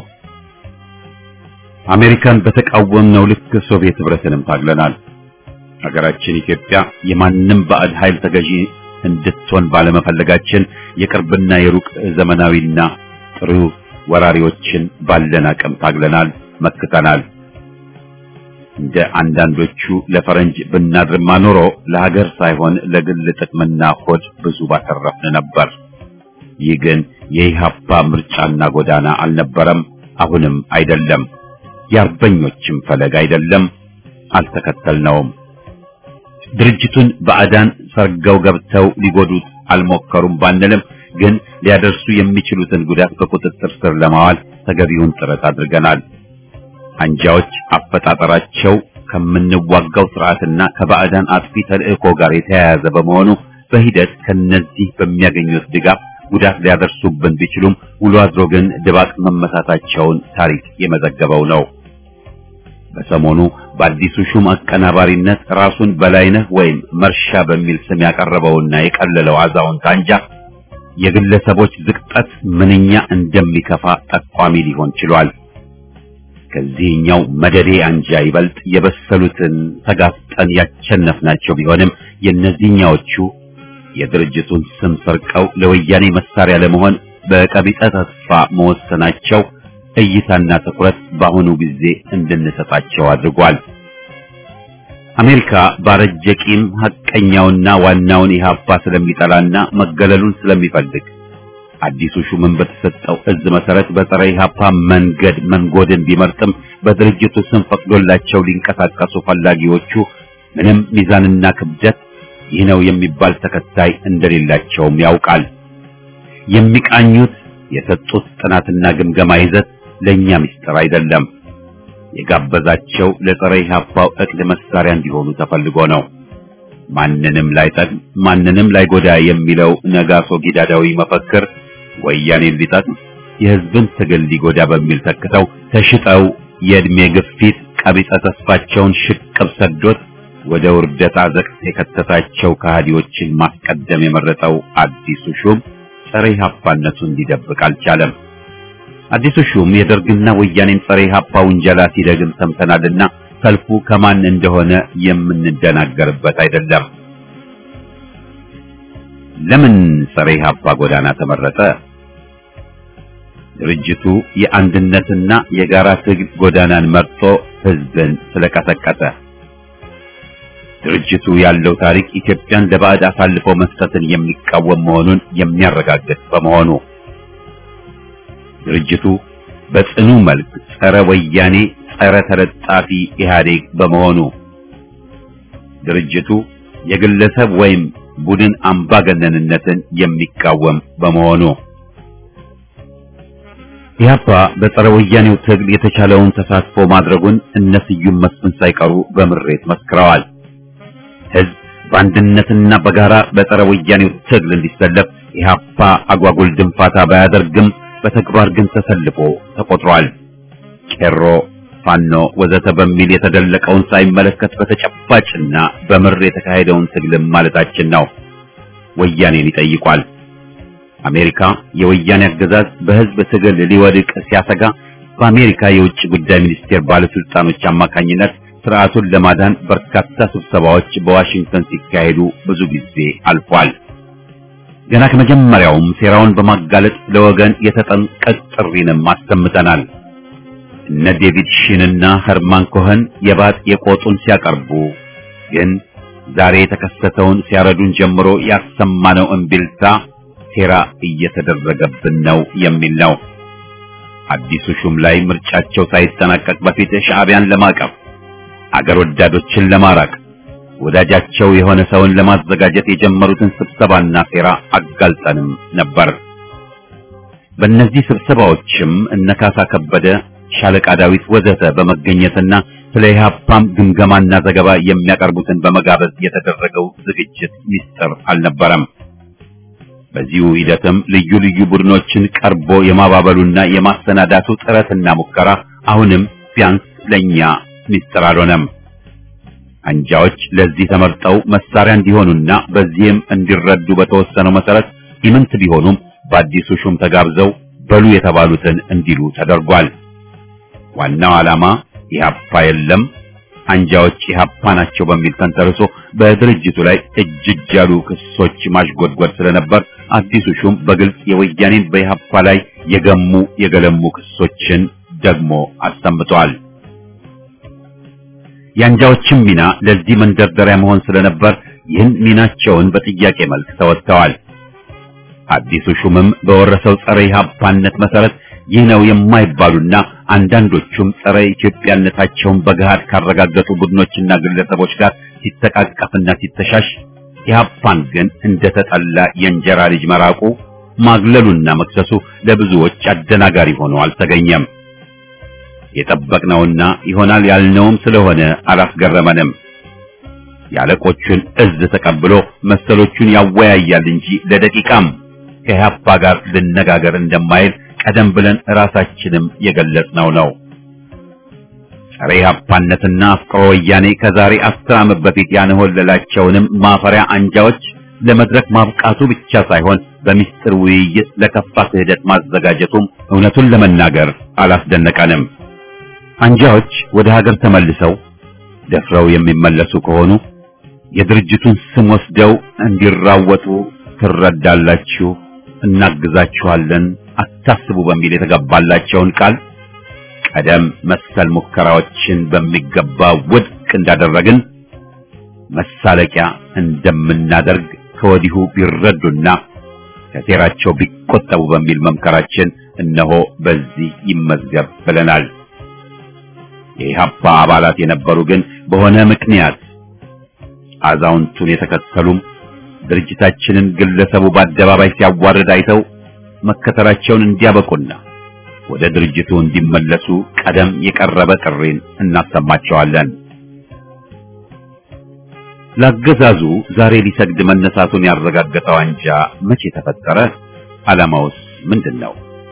S1: አሜሪካን በተቃወምነው ልክ ሶቪየት ህብረትንም ታግለናል። ሀገራችን ኢትዮጵያ የማንም ባዕድ ኃይል ተገዢ እንድትሆን ባለመፈለጋችን የቅርብና የሩቅ ዘመናዊና ጥሩ ወራሪዎችን ባለን አቅም ታግለናል፣ መክተናል። እንደ አንዳንዶቹ ለፈረንጅ ብናድርማ ኖሮ ለሀገር ሳይሆን ለግል ጥቅምና ሆድ ብዙ ባተረፍን ነበር። ይህ ግን የኢህአፓ ምርጫና ጎዳና አልነበረም፣ አሁንም አይደለም። የአርበኞችም ፈለግ አይደለም፣ አልተከተልነውም። ድርጅቱን ባዕዳን ሰርገው ገብተው ሊጎዱት አልሞከሩም ባንልም ግን ሊያደርሱ የሚችሉትን ጉዳት በቁጥጥር ስር ለማዋል ተገቢውን ጥረት አድርገናል። አንጃዎች አፈጣጠራቸው ከምንዋጋው ስርዓትና ከባዕዳን አጥፊ ተልእኮ ጋር የተያያዘ በመሆኑ በሂደት ከነዚህ በሚያገኙት ድጋፍ ጉዳት ሊያደርሱብን ቢችሉም ውሎ አድሮ ግን ድባቅ መመታታቸውን ታሪክ የመዘገበው ነው። በሰሞኑ በአዲሱ ሹም አቀናባሪነት ራሱን በላይነህ ወይም መርሻ በሚል ስም ያቀረበውና የቀለለው አዛውንት አንጃ የግለሰቦች ዝቅጠት ምንኛ እንደሚከፋ ጠቋሚ ሊሆን ችሏል። ከዚህኛው መደዴ አንጃ ይበልጥ የበሰሉትን ተጋፍጠን ያቸነፍናቸው ቢሆንም የእነዚህኛዎቹ የድርጅቱን ስም ሰርቀው ለወያኔ መሳሪያ ለመሆን በቀቢጸ ተስፋ መወሰናቸው እይታና ትኩረት በአሁኑ ጊዜ እንድንሰጣቸው አድርጓል። አሜሪካ ባረጀ ቂም ሐቀኛውና ዋናውን ኢህአፓ ስለሚጠላና መገለሉን ስለሚፈልግ አዲሱ ሹምን በተሰጠው እዝ መሰረት በፀረ ኢህአፓ መንገድ መንጎድን ቢመርጥም በድርጅቱ ስም ፈቅዶላቸው ሊንቀሳቀሱ ፈላጊዎቹ ምንም ሚዛንና ክብደት ይህ ነው የሚባል ተከታይ እንደሌላቸውም ያውቃል። የሚቃኙት የሰጡት ጥናትና ግምገማ ይዘት ለኛ ምስጢር አይደለም። የጋበዛቸው ለፀረ ኢህአፓው እቅድ መሳሪያ እንዲሆኑ ተፈልጎ ነው። ማንንም ላይጠቅም ማንንም ላይጎዳ የሚለው ነጋሶ ጊዳዳዊ መፈክር ወያኔን ሊጠቅም የህዝብን ትግል ሊጎዳ በሚል ተክተው ተሽጠው የእድሜ ግፊት ቀቢጸ ተስፋቸውን ሽቅብ ሰዶት ወደ ውርደት አዘቅት የከተታቸው ከሃዲዎችን ማስቀደም የመረጠው አዲሱ ሹም ፀረ ኢህአፓነቱን ሊደብቅ አልቻለም። አዲሱ ሹም የደርግና ወያኔን ፀረ ኢህአፓ ውንጀላ ሲደግም ሰምተናልና ሰልፉ ከማን እንደሆነ የምንደናገርበት አይደለም። ለምን ፀረ ኢህአፓ ጎዳና ተመረጠ? ድርጅቱ የአንድነትና የጋራ ትግል ጎዳናን መርጦ ህዝብን ስለቀሰቀሰ። ድርጅቱ ያለው ታሪክ ኢትዮጵያን ለባዕድ አሳልፎ መስጠትን የሚቃወም መሆኑን የሚያረጋግጥ በመሆኑ። ድርጅቱ በጽኑ መልክ ጸረ ወያኔ ጸረ ተለጣፊ ኢህአዴግ በመሆኑ። ድርጅቱ የግለሰብ ወይም ቡድን አምባገነንነትን የሚቃወም በመሆኑ። ኢህአፓ በጸረ ወያኔው ትግል የተቻለውን ተሳትፎ ማድረጉን እነ ስዩም መስፍን ሳይቀሩ በምሬት መስክረዋል። ህዝብ በአንድነትና በጋራ በጸረ ወያኔው ትግል እንዲሰለፍ ኢህአፓ አጓጉል ድንፋታ ባያደርግም በተግባር ግን ተሰልፎ ተቆጥሯል። ቄሮ፣ ፋኖ ወዘተ በሚል የተደለቀውን ሳይመለከት በተጨባጭና በምር የተካሄደውን ትግል ማለታችን ነው። ወያኔን ይጠይቋል። አሜሪካ የወያኔ አገዛዝ በህዝብ ትግል ሊወድቅ ሲያሰጋ በአሜሪካ የውጭ ጉዳይ ሚኒስቴር ባለስልጣኖች አማካኝነት ስርዓቱን ለማዳን በርካታ ስብሰባዎች በዋሽንግተን ሲካሄዱ ብዙ ጊዜ አልፏል። ገና ከመጀመሪያውም ሴራውን በማጋለጥ ለወገን የተጠንቀቅ ጥሪንም አሰምተናል። እነ ዴቪድ ሺንና ኸርማን ኮኸን የባጥ የቆጡን ሲያቀርቡ ግን ዛሬ የተከሰተውን ሲያረዱን ጀምሮ ያሰማነው እንቢልታ ሴራ እየተደረገብን ነው የሚል ነው። አዲሱ ሹም ላይ ምርጫቸው ሳይጠናቀቅ በፊት ሻዕቢያን ለማቀፍ አገር ወዳዶችን ለማራቅ ወዳጃቸው የሆነ ሰውን ለማዘጋጀት የጀመሩትን ስብሰባና ሴራ አጋልጠንም ነበር። በእነዚህ ስብሰባዎችም እነ ካሳ ከበደ፣ ሻለቃ ዳዊት ወዘተ በመገኘትና ስለ ኢህአፓም ግምገማና ዘገባ የሚያቀርቡትን በመጋበዝ የተደረገው ዝግጅት ሚስጥር አልነበረም። በዚሁ ሂደትም ልዩ ልዩ ቡድኖችን ቀርቦ የማባበሉና የማሰናዳቱ ጥረትና ሙከራ አሁንም ቢያንስ ለኛ ሚስጥር አልሆነም። አንጃዎች ለዚህ ተመርጠው መሳሪያ እንዲሆኑና በዚህም እንዲረዱ በተወሰነው መሰረት ኢምንት ቢሆኑም በአዲሱ ሹም ተጋብዘው በሉ የተባሉትን እንዲሉ ተደርጓል። ዋናው ዓላማ ኢህአፓ የለም አንጃዎች ኢህአፓ ናቸው በሚል ተንተርሶ በድርጅቱ ላይ እጅግ ያሉ ክሶች ማሽጎድጎድ ስለነበር አዲሱ ሹም በግልጽ የወያኔን በኢህአፓ ላይ የገሙ የገለሙ ክሶችን ደግሞ አሰምቷል። የአንጃዎችም ሚና ለዚህ መንደርደሪያ መሆን ስለነበር ይህን ሚናቸውን በጥያቄ መልክ ተወጥተዋል። አዲሱ ሹምም በወረሰው ጸረ ኢህአፓነት መሰረት ይህ ነው የማይባሉና አንዳንዶቹም ጸረ ኢትዮጵያነታቸውን በገሃድ ካረጋገጡ ቡድኖችና ግለሰቦች ጋር ሲተቃቀፍና ሲተሻሽ ኢህአፓን ግን እንደተጠላ የእንጀራ ልጅ መራቁ ማግለሉና መክሰሱ ለብዙዎች አደናጋሪ ሆኖ አልተገኘም። የጠበቅነውና ይሆናል ያልነውም ስለሆነ አላስገረመንም። ያለቆቹን እዝ ተቀብሎ መሰሎቹን ያወያያል እንጂ ለደቂቃም ከኢህአፓ ጋር ልነጋገር እንደማይል ቀደም ብለን ራሳችንም የገለጽነው ነው። ጸረ ኢህአፓነትና አፍቅሮ ወያኔ ከዛሬ አስር ዓመት በፊት ያንሆለላቸውንም ማፈሪያ አንጃዎች ለመድረክ ማብቃቱ ብቻ ሳይሆን በሚስጥር ውይይት ለከፋ ክህደት ማዘጋጀቱም እውነቱን ለመናገር አላስደነቀንም። አንጃዎች ወደ ሀገር ተመልሰው ደፍረው የሚመለሱ ከሆኑ የድርጅቱን ስም ወስደው እንዲራወጡ ትረዳላችሁ፣ እናግዛችኋለን፣ አታስቡ በሚል የተገባላቸውን ቃል ቀደም መሰል ሙከራዎችን በሚገባ ውድቅ እንዳደረግን መሳለቂያ እንደምናደርግ ከወዲሁ ቢረዱና ከሴራቸው ቢቆጠቡ በሚል መምከራችን እነሆ በዚህ ይመዝገብ ብለናል። የኢህአፓ አባላት የነበሩ ግን በሆነ ምክንያት አዛውንቱን የተከተሉም ድርጅታችንን ግለሰቡ በአደባባይ ሲያዋርድ አይተው መከተላቸውን እንዲያበቁና ወደ ድርጅቱ እንዲመለሱ ቀደም የቀረበ ጥሪን እናሰማቸዋለን። ለአገዛዙ ዛሬ ሊሰግድ መነሳቱን ያረጋገጠው አንጃ መቼ ተፈጠረ? ዓላማውስ ምንድነው?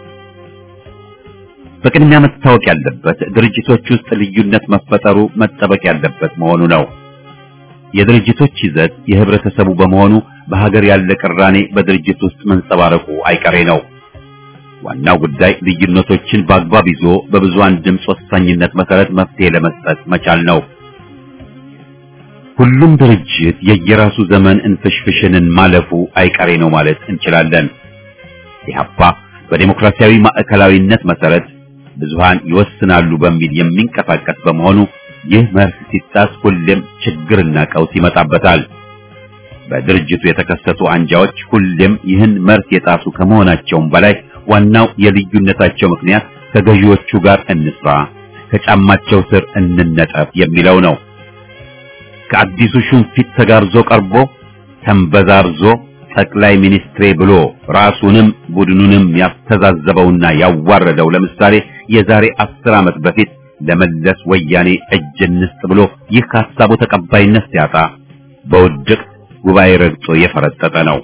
S1: በቅድሚያ መታወቅ ያለበት ድርጅቶች ውስጥ ልዩነት መፈጠሩ መጠበቅ ያለበት መሆኑ ነው። የድርጅቶች ይዘት የህብረተሰቡ በመሆኑ በሀገር ያለ ቅራኔ በድርጅት ውስጥ መንጸባረቁ አይቀሬ ነው። ዋናው ጉዳይ ልዩነቶችን በአግባብ ይዞ በብዙሃን ድምፅ ወሳኝነት መሰረት መፍትሄ ለመስጠት መቻል ነው። ሁሉም ድርጅት የየራሱ ዘመን እንፍሽፍሽንን ማለፉ አይቀሬ ነው ማለት እንችላለን። ኢህአፓ በዲሞክራሲያዊ ማዕከላዊነት መሰረት ብዙሃን ይወስናሉ በሚል የሚንቀሳቀስ በመሆኑ ይህ መርህ ሲጣስ ሁሌም ችግርና ቀውስ ይመጣበታል። በድርጅቱ የተከሰቱ አንጃዎች ሁሌም ይህን መርህ የጣሱ ከመሆናቸውም በላይ ዋናው የልዩነታቸው ምክንያት ከገዢዎቹ ጋር እንስራ፣ ከጫማቸው ስር እንነጠፍ የሚለው ነው። ከአዲሱ ሹም ፊት ተጋርዞ ቀርቦ ተንበዛርዞ ጠቅላይ ሚኒስትሬ ብሎ ራሱንም ቡድኑንም ያስተዛዘበውና ያዋረደው ለምሳሌ የዛሬ አስር ዓመት በፊት ለመለስ ወያኔ እጅ እንስጥ ብሎ ይህ ሐሳቡ ተቀባይነት ሲያጣ በውድቅ ጉባኤ ረግጦ የፈረጠጠ ነው።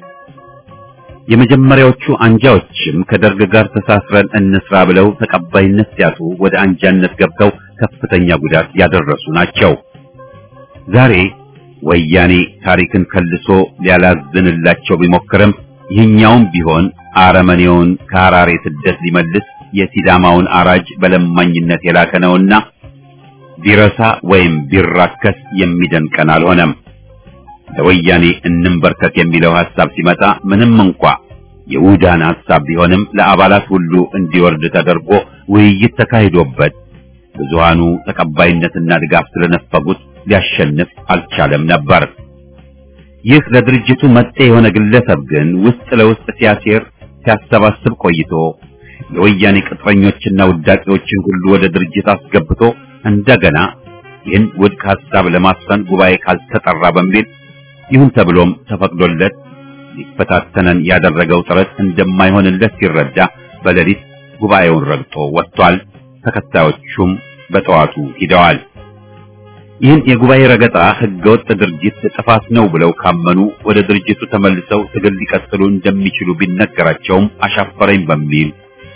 S1: የመጀመሪያዎቹ አንጃዎችም ከደርግ ጋር ተሳስረን እንስራ ብለው ተቀባይነት ሲያጡ ወደ አንጃነት ገብተው ከፍተኛ ጉዳት ያደረሱ ናቸው። ዛሬ ወያኔ ታሪክን ከልሶ ሊያላዝንላቸው ቢሞክርም ይህኛውም ቢሆን አረመኔውን ከሐራሬ ስደት ሊመልስ የሲዳማውን አራጅ በለማኝነት የላከነውና ቢረሳ ወይም ቢራከስ የሚደንቀን አልሆነም። ለወያኔ እንንበርከክ የሚለው ሐሳብ ሲመጣ ምንም እንኳ የውዳን ሐሳብ ቢሆንም ለአባላት ሁሉ እንዲወርድ ተደርጎ ውይይት ተካሂዶበት ብዙሃኑ ተቀባይነትና ድጋፍ ስለነፈጉት ሊያሸንፍ አልቻለም ነበር። ይህ ለድርጅቱ መጤ የሆነ ግለሰብ ግን ውስጥ ለውስጥ ሲያሴር ሲያሰባስብ ቆይቶ የወያኔ ቅጥረኞችና ውዳቂዎችን ሁሉ ወደ ድርጅት አስገብቶ እንደገና ይህን ውድቅ ሐሳብ ለማስፈን ጉባኤ ካልተጠራ በሚል ይሁን ተብሎም ተፈቅዶለት ሊፈታተነን ያደረገው ጥረት እንደማይሆንለት ሲረዳ በሌሊት ጉባኤውን ረግጦ ወጥቷል። ተከታዮቹም በጠዋቱ ሂደዋል። ይህን የጉባኤ ረገጣ ህገወጥ ድርጊት ጥፋት ነው ብለው ካመኑ ወደ ድርጅቱ ተመልሰው ትግል ሊቀጥሉ እንደሚችሉ ቢነገራቸውም አሻፈረኝ በሚል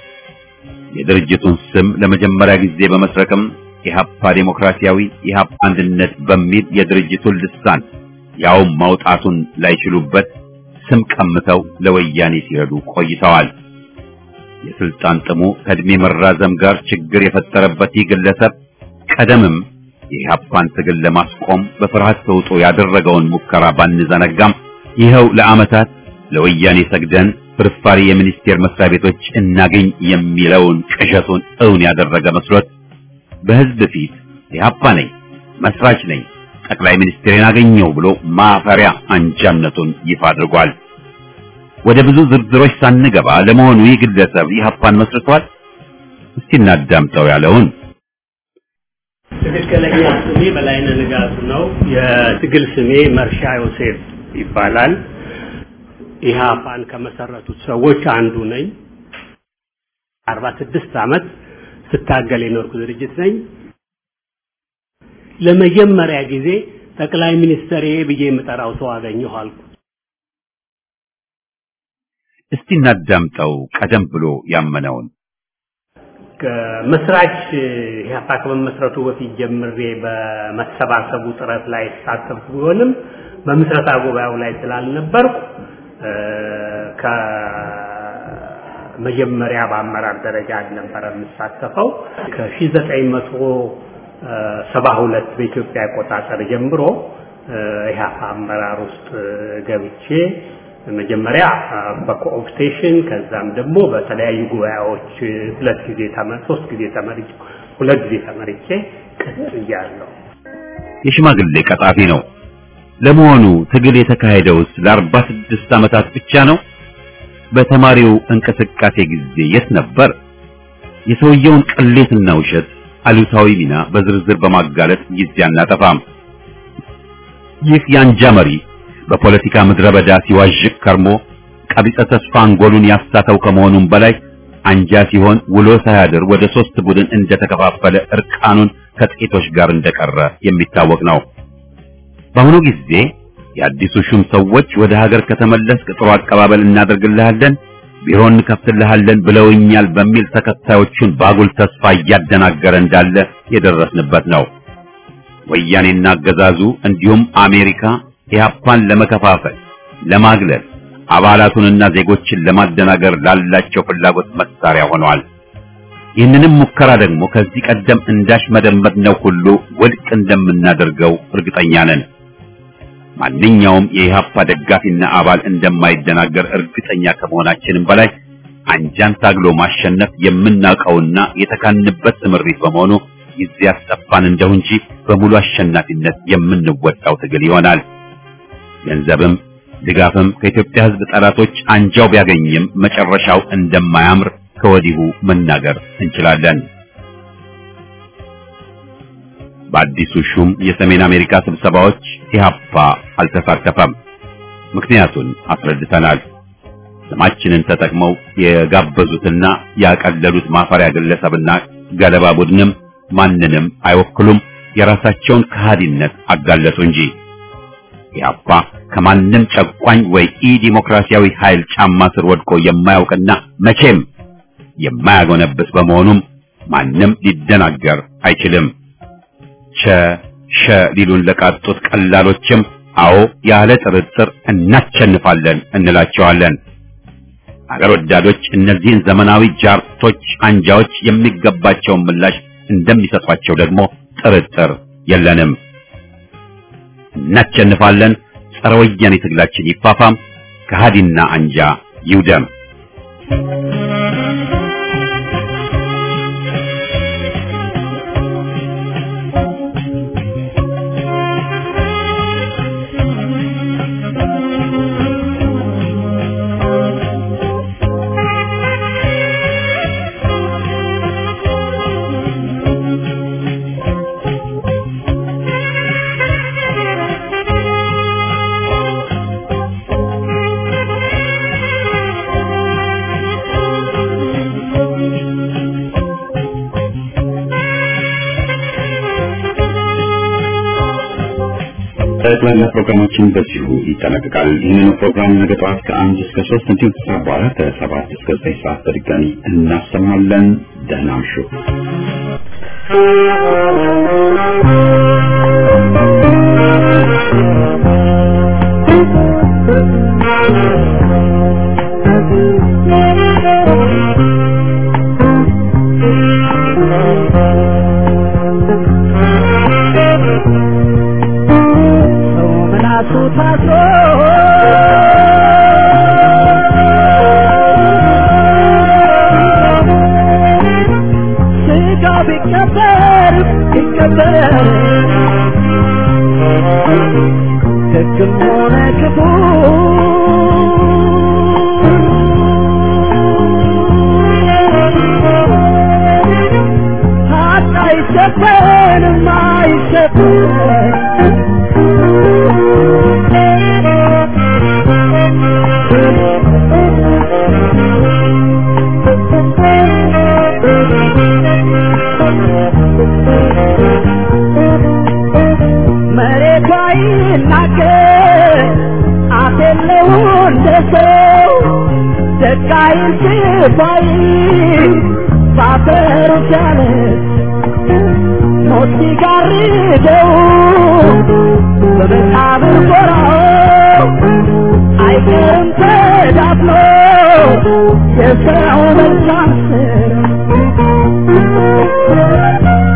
S1: የድርጅቱን ስም ለመጀመሪያ ጊዜ በመስረቅም ኢህአፓ ዴሞክራሲያዊ ኢህአፓ አንድነት በሚል የድርጅቱን ልሳን ያው ማውጣቱን ላይችሉበት ስም ቀምተው ለወያኔ ሲረዱ ቆይተዋል። የስልጣን ጥሙ ከእድሜ መራዘም ጋር ችግር የፈጠረበት ይህ ግለሰብ ቀደምም የኢህአፓን ትግል ለማስቆም በፍርሃት ተውጦ ያደረገውን ሙከራ ባንዘነጋም ይኸው ለዓመታት ለወያኔ ሰግደን ፍርፋሪ የሚኒስቴር መስሪያ ቤቶች እናገኝ የሚለውን ቅዠቱን እውን ያደረገ መስሎት በህዝብ ፊት ኢህአፓ ነኝ፣ መስራች ነኝ፣ ጠቅላይ ሚኒስትሬን አገኘው ብሎ ማፈሪያ አንጃነቱን ይፋ አድርጓል። ወደ ብዙ ዝርዝሮች ሳንገባ ለመሆኑ ይህ ግለሰብ ኢህአፓን መስርቷል? እስቲ እናዳምጠው ያለውን።
S4: ትክክለኛ ስሜ በላይነህ ንጋቱ ነው። የትግል ስሜ መርሻ ዮሴፍ ይባላል። ኢህአፓን ከመሰረቱት ሰዎች አንዱ ነኝ። አርባ ስድስት ዓመት ስታገል የኖርኩ ድርጅት ነኝ። ለመጀመሪያ ጊዜ ጠቅላይ ሚኒስትር ብዬ የምጠራው ሰው አገኘሁ አልኩ።
S1: እስቲ እናዳምጠው ቀደም ብሎ ያመነውን።
S4: ከመስራች ኢህአፓ ከመመስረቱ በፊት ጀምሬ በመሰባሰቡ ጥረት ላይ ተሳተፍኩ ቢሆንም በምስረታ ጉባኤው ላይ ስላልነበርኩ ከመጀመሪያ በአመራር ደረጃ ነበር የምሳተፈው። ከሺህ ዘጠኝ መቶ ሰባ ሁለት በኢትዮጵያ አቆጣጠር ጀምሮ ኢህአፓ አመራር ውስጥ ገብቼ መጀመሪያ በኮኦፕቴሽን ከዛም ደግሞ በተለያዩ ጉባኤዎች ሁለት ጊዜ ተመር ሶስት ጊዜ ተመርጬ ሁለት ጊዜ ተመርጬ ቀጥያለሁ።
S1: የሽማግሌ ቀጣፊ ነው። ለመሆኑ ትግል የተካሄደውስ ለአርባ ስድስት ዓመታት ብቻ ነው? በተማሪው እንቅስቃሴ ጊዜ የት ነበር? የሰውየውን ቅሌትና ውሸት አሉታዊ ሚና በዝርዝር በማጋለጥ ጊዜ አናጠፋም። ይህ የአንጃ መሪ በፖለቲካ ምድረ በዳ ሲዋዥቅ ከርሞ ቀቢጸ ተስፋ አንጎሉን ያሳተው ከመሆኑም በላይ አንጃ ሲሆን ውሎ ሳያድር ወደ ሶስት ቡድን እንደተከፋፈለ እርቃኑን ከጥቂቶች ጋር እንደቀረ የሚታወቅ ነው። በአሁኑ ጊዜ የአዲሱ ሹም ሰዎች ወደ ሀገር ከተመለስክ ጥሩ አቀባበል እናደርግልሃለን፣ ቢሮ እንከፍትልሃለን ብለውኛል በሚል ተከታዮቹን ባጉል ተስፋ እያደናገረ እንዳለ የደረስንበት ነው። ወያኔና አገዛዙ እንዲሁም አሜሪካ ኢህአፓን ለመከፋፈል፣ ለማግለል፣ አባላቱንና ዜጎችን ለማደናገር ላላቸው ፍላጎት መሳሪያ ሆነዋል። ይህንንም ሙከራ ደግሞ ከዚህ ቀደም እንዳሽመደመድነው ሁሉ ውድቅ እንደምናደርገው እርግጠኛ ነን። ማንኛውም የኢህአፓ ደጋፊና አባል እንደማይደናገር እርግጠኛ ከመሆናችንም በላይ አንጃን ታግሎ ማሸነፍ የምናውቀውና የተካንበት ትምሪት በመሆኑ ጊዜ ያስጠፋን እንደው እንጂ በሙሉ አሸናፊነት የምንወጣው ትግል ይሆናል። ገንዘብም ድጋፍም ከኢትዮጵያ ሕዝብ ጠላቶች አንጃው ቢያገኝም መጨረሻው እንደማያምር ከወዲሁ መናገር እንችላለን። በአዲሱ ሹም የሰሜን አሜሪካ ስብሰባዎች ኢህአፓ አልተሳተፈም። ምክንያቱን አስረድተናል። ስማችንን ተጠቅመው የጋበዙትና ያቀለሉት ማፈሪያ ግለሰብና ገለባ ቡድንም ማንንም አይወክሉም፣ የራሳቸውን ከሃዲነት አጋለጡ እንጂ። ኢህአፓ ከማንም ጨቋኝ ወይ ኢ ዲሞክራሲያዊ ኃይል ጫማ ስር ወድቆ የማያውቅና መቼም የማያጎነብስ በመሆኑም ማንም ሊደናገር አይችልም። ቸ ሸ ሊሉን ለቃጡት ቀላሎችም አዎ ያለ ጥርጥር እናቸንፋለን እንላቸዋለን። አገር ወዳዶች እነዚህን ዘመናዊ ጃርቶች አንጃዎች የሚገባቸውን ምላሽ እንደሚሰጧቸው ደግሞ ጥርጥር የለንም። እናቸንፋለን። ጸረ ወያኔ ትግላችን ይፋፋም፣ ከሃዲና አንጃ ይውደም።
S2: ጠቅላላ ፕሮግራማችን በዚሁ ይጠናቀቃል። ይህንን ፕሮግራም ነገ ጠዋት ከአንድ እስከ ሶስት እንዲሁም ከሰዓት በኋላ ከሰባት እስከ ዘጠኝ ሰዓት በድጋሚ እናሰማለን። ደህና እምሹ።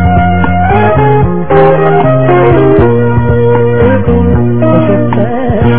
S3: Thank you.